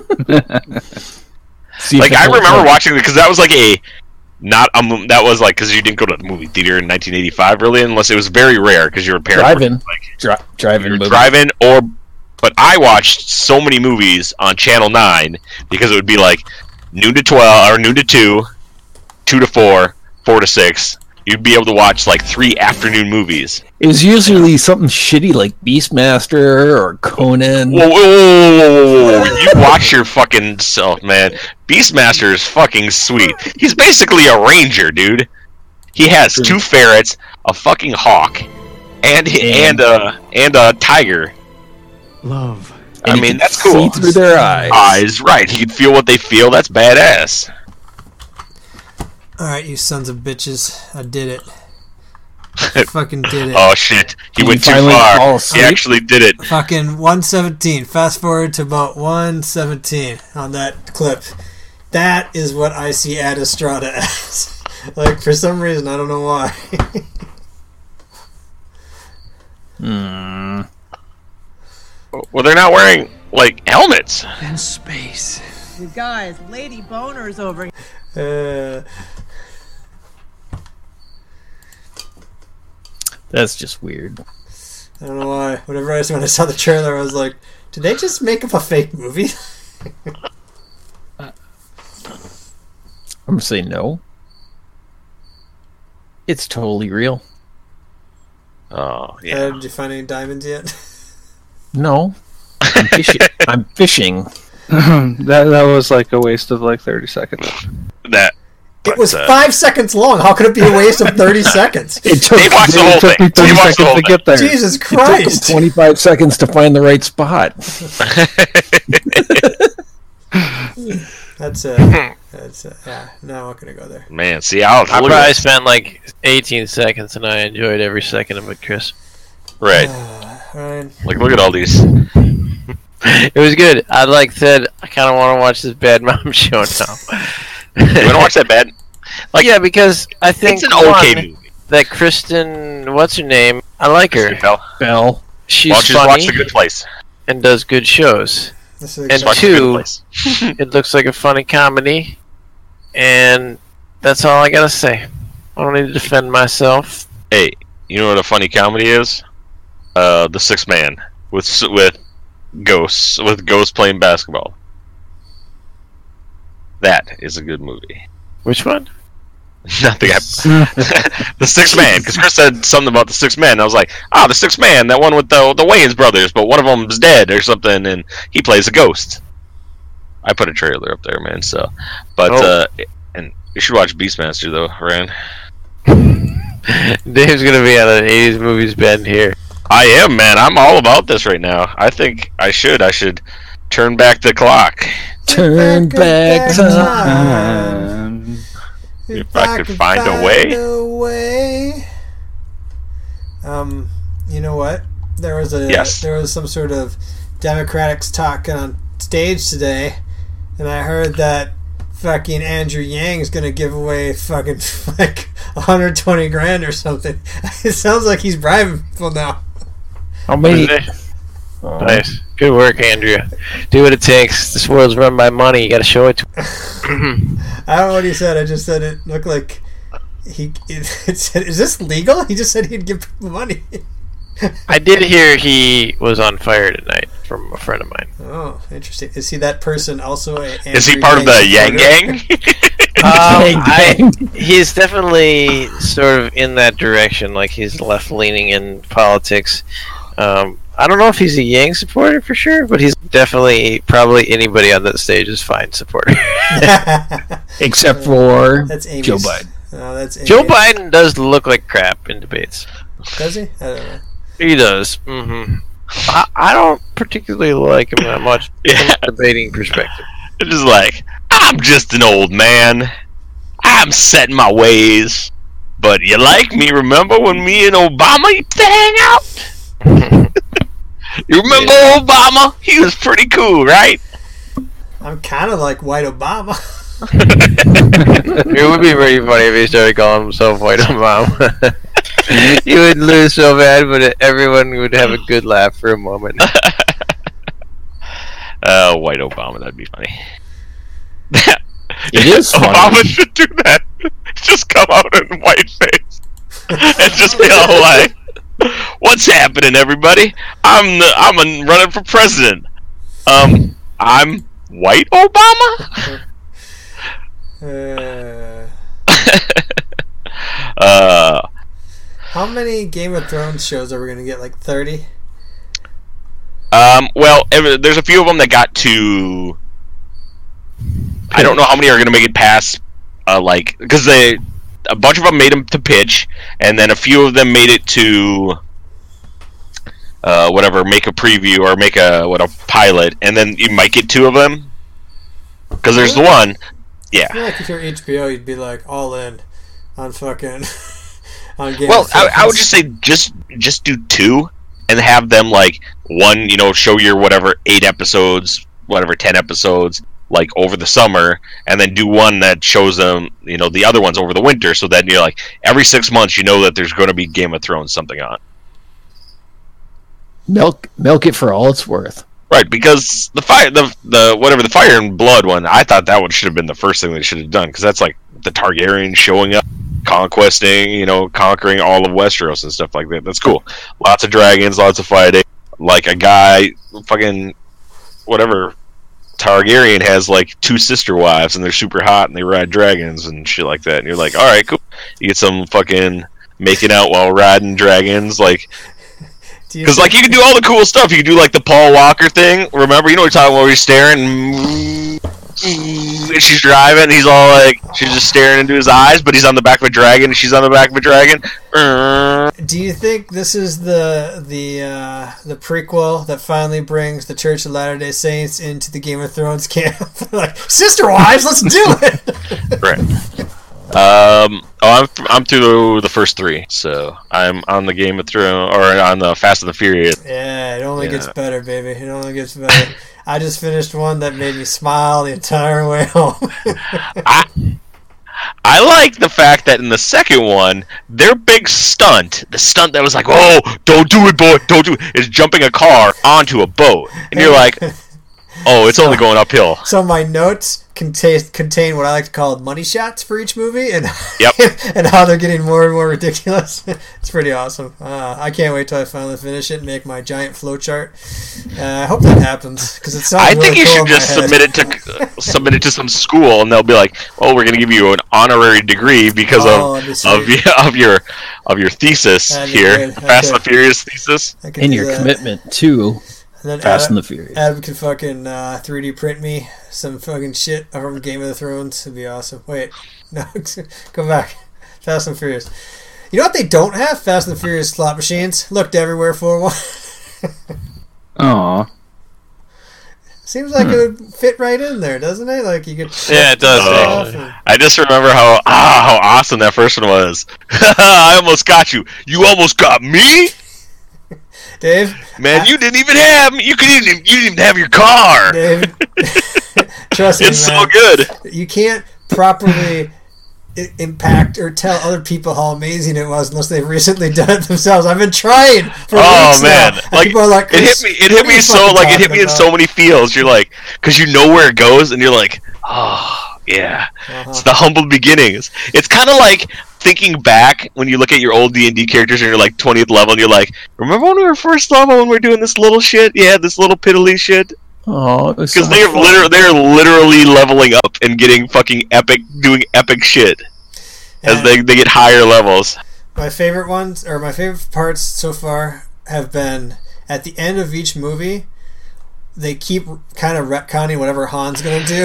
if Like it I holds remember up. watching it because that was like a not um that was like because you didn't go to the movie theater in nineteen eighty-five really, unless it was very rare because you were a parent. Drive-in. Like Dri- driving you were movie. drive-in or. But I watched so many movies on Channel Nine because it would be like noon to twelve or noon to two, two to four, four to six. You'd be able to watch like three afternoon movies. It was usually something shitty like Beastmaster or Conan. Whoa, whoa, whoa, whoa, whoa, whoa. You watch your fucking self, man. Beastmaster is fucking sweet. He's basically a ranger, dude. He has two ferrets, a fucking hawk, and and a and a tiger. Love. And I you mean, can that's cool. See through their eyes. Eyes, right? He can feel what they feel. That's badass. Alright, you sons of bitches. I did it. I fucking did it. Oh shit! He Did went you too finally fall far. He asleep? actually did it. Fucking one seventeen. Fast forward to about one seventeen on that clip. That is what I see Ad Estrada as. Like, for some reason, I don't know why. Hmm. Well, they're not wearing like helmets. In space. You guys, lady boners over here. uh, That's just weird. I don't know why. Whenever I, when I saw the trailer, I was like, did they just make up a fake movie? I'm gonna say no. It's totally real. Oh Uh, yeah. did you find any diamonds yet? No. I'm fishing. I'm fishing. that that was like a waste of like thirty seconds. That. It was uh, five seconds long. How could it be a waste of thirty seconds? It took, They watched the it whole took thing. It took me They thirty watched the seconds whole to thing. get there. Jesus took him Christ! twenty-five seconds to find the right spot. That's uh, that's uh, yeah. No, I'm not gonna go there. Man, see, I'll I look probably at spent like eighteen seconds, and I enjoyed every second of it, Chris. right. Ryan, Like, look at all these. It was good. I like said I kind of want to watch this Bad Mom show now. You want to watch that bad? Like, yeah, because I think It's an okay one, movie. that Kristen, what's her name? I like her. Bell. Bell. She's Why don't you just funny watch The Good Place? and does good shows. this is And Watch exactly- The Good two, Place. it looks like a funny comedy, and that's all I gotta say. I don't need to defend myself. Hey, you know what a funny comedy is? Uh, The Sixth Man with with ghosts with ghosts playing basketball. That is a good movie. Which one? Nothing. The Sixth Man, because Chris said something about the Sixth Man. And I was like, ah, oh, the Sixth Man, that one with the the Wayans brothers, but one of them's dead or something, and he plays a ghost. I put a trailer up there, man. So, but oh. uh, and you should watch Beastmaster though, Ryan. Dave's gonna be on an eighties movies bend here. I am, man. I'm all about this right now. I think I should. I should turn back the clock. Turn back time. Um, If I could find a way. a way. Um, you know what? There was a Yes. there was some sort of Democrats talking on stage today, and I heard that fucking Andrew Yang is gonna give away fucking like one hundred twenty grand or something. It sounds like he's bribing people now. How many? Oh. Nice. Good work, Andrea. Do what it takes. This world's run by money. You gotta show it to I don't know what he said. I just said it looked like he. It, it said, "Is this legal?" He just said he'd give people money. I did hear he was on fire tonight from a friend of mine. Oh, interesting. Is he that person also? A Is he Andrew part of the Yang Yang supporter? Gang? Um, I, he's definitely sort of in that direction. Like he's left leaning in politics. Um, I don't know if he's a Yang supporter for sure, but he's definitely probably anybody on that stage is fine supporter. Except for That's Amy's. Joe Biden. Oh, that's Amy's. Joe Biden does look like crap in debates. Does he? I don't know. He does. Mm-hmm. I, I don't particularly like him that much Yeah. from a debating perspective. It's just like, I'm just an old man. I'm set in my ways. But you like me, remember when me and Obama used to hang out? You remember Yeah. Obama? He was pretty cool, right? I'm kind of like White Obama. It would be pretty funny if he started calling himself White Obama. He would lose so bad, but everyone would have a good laugh for a moment. Uh, White Obama, that'd be funny. It is funny. Obama should do that. Just come out in white face and just be all like, "What's happening, everybody? I'm the I'm a, running for president. Um, I'm White Obama." Uh, uh, how many Game of Thrones shows are we gonna get? Like thirty? um, well, ev- there's a few of them that got to. I don't know how many are going to make it past, uh, like, because they, a bunch of them made them to pitch, and then a few of them made it to, uh, whatever, make a preview or make a what a pilot, and then you might get two of them. Because there's the one, I yeah. feel like if you're H B O, you'd be like all in on fucking on Game Well, of I, Thrones. I would just say just just do two, and have them like one, you know, show your whatever eight episodes, whatever ten episodes. Like over the summer, and then do one that shows them, you know, the other ones over the winter, so that you're like every six months you know that there's going to be Game of Thrones something on. Milk, milk it for all it's worth. Right, because the fire, the the whatever the Fire and Blood one, I thought that one should have been the first thing they should have done, because that's like the Targaryens showing up, conquesting, you know, conquering all of Westeros and stuff like that. That's cool. Lots of dragons, lots of fighting. Like a guy, fucking whatever. Targaryen has like two sister wives and they're super hot and they ride dragons and shit like that, and you're like, all right, cool. You get some fucking making out while riding dragons, like, because like you can do all the cool stuff. You can do like the Paul Walker thing. Remember, you know what you're talking about? Where he's staring and she's driving. And he's all like, she's just staring into his eyes, but he's on the back of a dragon and she's on the back of a dragon. Do you think this is the the uh, the prequel that finally brings the Church of Latter-day Saints into the Game of Thrones camp? Like, sister wives, let's do it. Right. Um. Oh, I'm I'm through the first three, so I'm on the Game of Thrones or on the Fast and the Furious. Yeah, it only Yeah. gets better, baby. It only gets better. I just finished one that made me smile the entire way home. I I like the fact that in the second one, their big stunt, the stunt that was like, "Oh, don't do it, boy, don't do it," is jumping a car onto a boat, and you're like, "Oh, it's only going uphill." So my notes contain contain what I like to call money shots for each movie, and Yep. and how they're getting more and more ridiculous. It's pretty awesome. Uh, I can't wait till I finally finish it and make my giant flowchart. Uh, I hope that happens because it sounds I really think you cool should in my just head. submit it to submit it to some school, and they'll be like, "Well, we're going to give you an honorary degree because Oh, of that'd be of, sweet. y- of your of your thesis That'd be here, good. Fast and Okay. the Furious thesis." I could And do your that. commitment to And then Fast Adam, and the Furious. Adam can fucking uh, three D print me some fucking shit from Game of the Thrones. It'd be awesome. Wait, no, go back. Fast and Furious. You know what they don't have? Fast and the Furious slot machines. Looked everywhere for one. Aw. Seems like it would fit right in there, doesn't it? Like you could. Yeah, it does. Oh. actually. and- I just remember how ah how awesome that first one was. I almost got you. You almost got me, Dave. man. I- you didn't even have me. You couldn't even. You didn't even have your car. Dave. Trust me, It's so man. good. You can't properly i- impact or tell other people how amazing it was unless they've recently done it themselves. I've been trying for Oh weeks man, now. And like people are like, it hit "Chris, me. It what hit are me you so fucking like it hit talking me in about?" so many feels. You're like, because you know where it goes, and you're like, oh yeah, Uh-huh. it's the humble beginnings. It's kind of like thinking back when you look at your old D and D characters and you're like twentieth level, and you're like, remember when we were first level when we were doing this little shit? Yeah, this little piddly shit. Oh, Because they're literally they're literally leveling up and getting fucking epic, doing epic shit as And they they get higher levels. my favorite ones, or my favorite parts so far, have been at the end of each movie. They keep kind of retconning whatever Han's gonna do.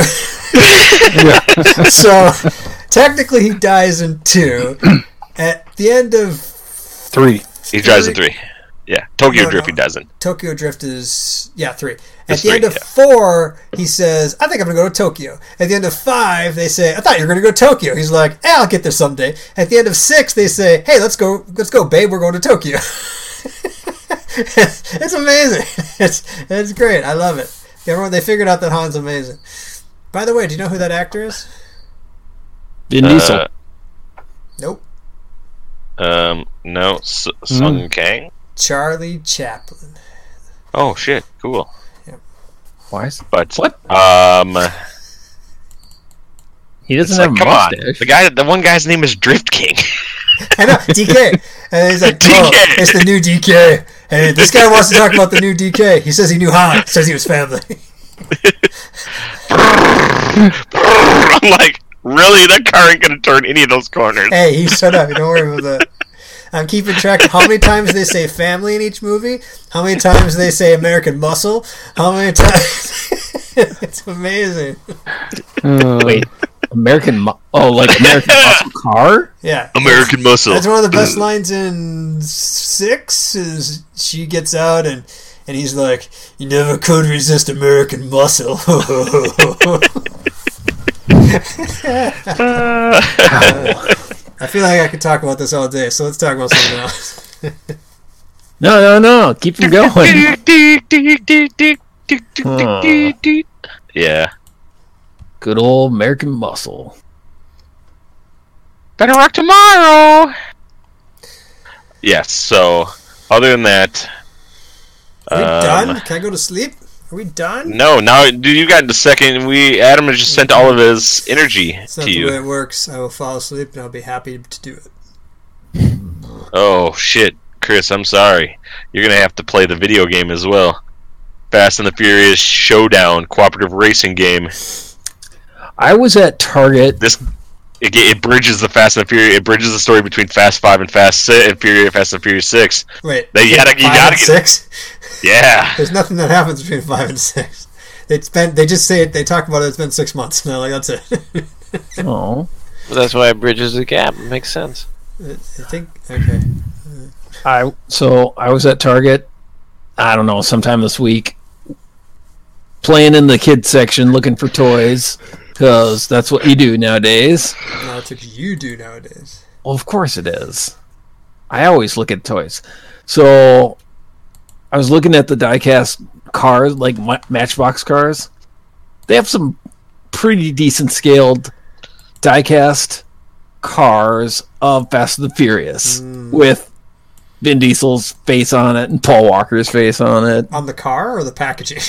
So technically, he dies in two. At the end of Three. He drives in three. Yeah, Tokyo No, Drift. no. He doesn't. Tokyo Drift is yeah three. At It's the three, end of yeah. four, he says, "I think I'm gonna go to Tokyo." At the end of five, they say, "I thought you were gonna go to Tokyo." He's like, "Eh, I'll get there someday." At the end of six, they say, "Hey, let's go, let's go, babe. We're going to Tokyo." It's amazing. It's it's great. I love it. Everyone, they figured out that Han's amazing. By the way, do you know who that actor is? Vin Diesel. Uh, Nope. Um, no, S- Sung Kang. Charlie Chaplin. Oh shit, cool. Why? Is, But What? Um, he doesn't it's have like, a come on, mustache. the guy, the one guy's name is Drift King. I know, D K. And he's like, D K. "Oh, it's the new D K. Hey, this guy wants to talk about the new D K. He says he knew Han. Says he was family." I'm like, really? That car ain't gonna turn any of those corners. Hey, he shut up. Don't worry about that. I'm keeping track of how many times they say family in each movie, how many times they say American Muscle, how many times. It's amazing. Uh, Wait, American mu- oh, like American Muscle Car? Yeah. American Muscle. That's one of the best lines in six. Is she gets out and and he's like, "You never could resist American Muscle." I feel like I could talk about this all day, so let's talk about something else. No, no, no. Keep him going. Huh. Yeah. Good old American Muscle. Better rock tomorrow. Yes. So, other than that, Are we um, done? Can I go to sleep? Are we done? No, now dude, you got the second. We Adam has just sent all of his energy That's not to the way you. it works. I will fall asleep and I'll be happy to do it. Oh shit, Chris, I'm sorry. You're gonna have to play the video game as well. Fast and the Furious Showdown cooperative racing game. I was at Target. This it, it bridges the Fast and the Furious. It bridges the story between Fast Five and Fast Six and Furious Fast and Furious Six. Wait, They- you gotta- you five gotta and get- six? Yeah. There's nothing that happens between five and six. They spent. They just say it. They talk about it. It's been six months. No, like that's it. Oh, Well, that's why it bridges the gap. It makes sense. I think. Okay. I so I was at Target. I don't know, sometime this week, playing in the kids section, looking for toys, because that's what you do nowadays. No, that's what you do nowadays. Well, of course it is. I always look at toys. So I was looking at the diecast cars, like Ma- Matchbox cars. They have some pretty decent scaled diecast cars of Fast and the Furious with Vin Diesel's face on it and Paul Walker's face on it. On the car or the packaging?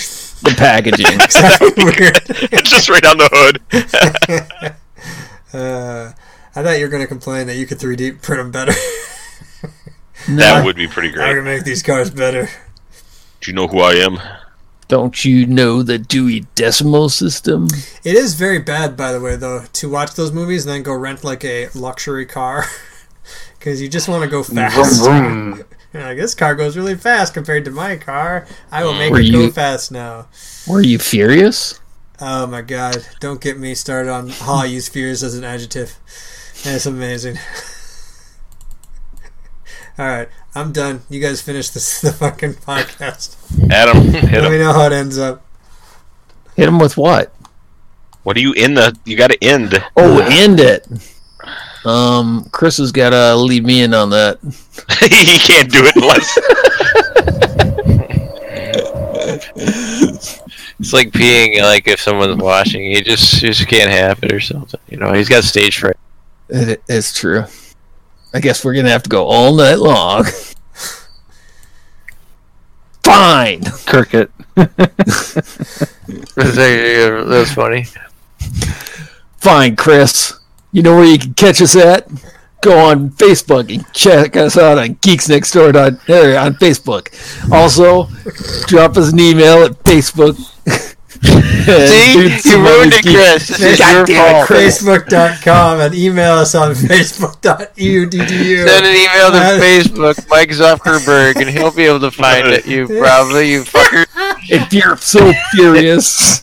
the packaging. Weird. It's just right on the hood. uh, I thought you were going to complain that you could three D print them better. That would be pretty I great. can make these cars better. Do you know who I am? Don't you know the Dewey Decimal System? It is very bad, by the way, though, to watch those movies and then go rent like a luxury car. Because you just want to go fast. Vroom, vroom. You're like, this car goes really fast compared to my car. I will make Were it go you- fast now. Were you furious? Oh my god. Don't get me started on how I use furious as an adjective. That's amazing. Alright, I'm done. You guys finish this the fucking podcast. Adam, hit Let me him. know how it ends up. Hit him with what? What are you in the? You got to end. Oh, end it. Um, Chris has got to leave me in on that. He can't do it unless. It's like peeing, like if someone's washing. He just he just can't have it or something. You know, he's got stage fright. It, it's true. I guess we're gonna have to go all night long. Fine. Cricket. That's funny. Fine, Chris. You know where you can catch us at? Go on Facebook and check us out on Geeks Next Door dot, er, on Facebook. Also, drop us an email at Facebook. See, you ruined it, Chris. This is your God damn it, fault. Chris. Facebook dot com and email us on Facebook dot E D U. Send an email to Facebook, Mike Zuckerberg, and he'll be able to find it. You probably, you fucker. If you're so furious.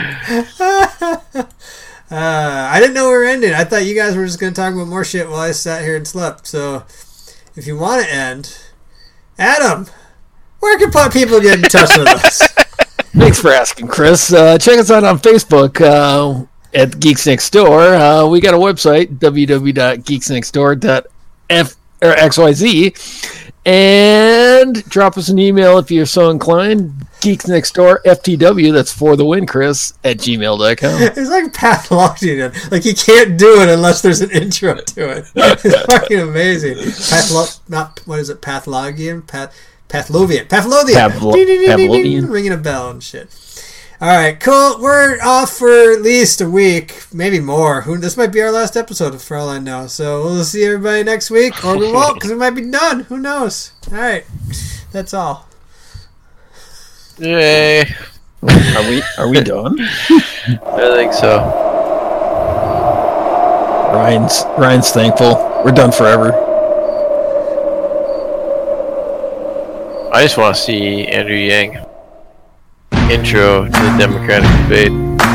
Uh, I didn't know we were ending. I thought you guys were just going to talk about more shit while I sat here and slept. So, if you want to end, Adam, where can people get in touch with us? Thanks for asking, Chris. Uh, check us out on Facebook uh, at Geeks Next Door. Uh, we got a website, w w w dot geeks next door dot f or x y z, and drop us an email if you're so inclined. Geeks Next Door F T W, that's for the win, Chris, at gmail dot com. It's like pathologian. Like, you can't do it unless there's an intro to it. It's fucking amazing. Patholo- not, what is it, pathologian? Path- Pathlovian. Pathlovian. Pavlo- Ding, ding, ding, ding, ding, Pavlovian. ringing a bell and shit. All right, cool. We're off for at least a week, maybe more. Who? This might be our last episode, for all I know. So we'll see everybody next week, or we won't, because we might be done. Who knows? All right, that's all. Yay. Are we are we done? I think so. Ryan's Ryan's thankful. We're done forever. I just want to see Andrew Yang. Intro to the Democratic debate.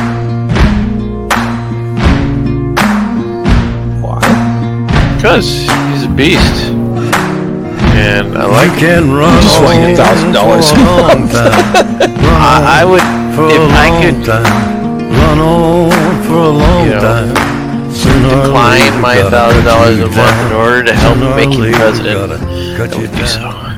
Why? Because he's a beast. And I like it. Can run Just want you a thousand dollars. I, I would, if I could run on for a long You know, time. Sooner or decline later, my gotta thousand dollars a cut you month in down. order to help Sooner or make you later, president, gotta cut that you would be so. down.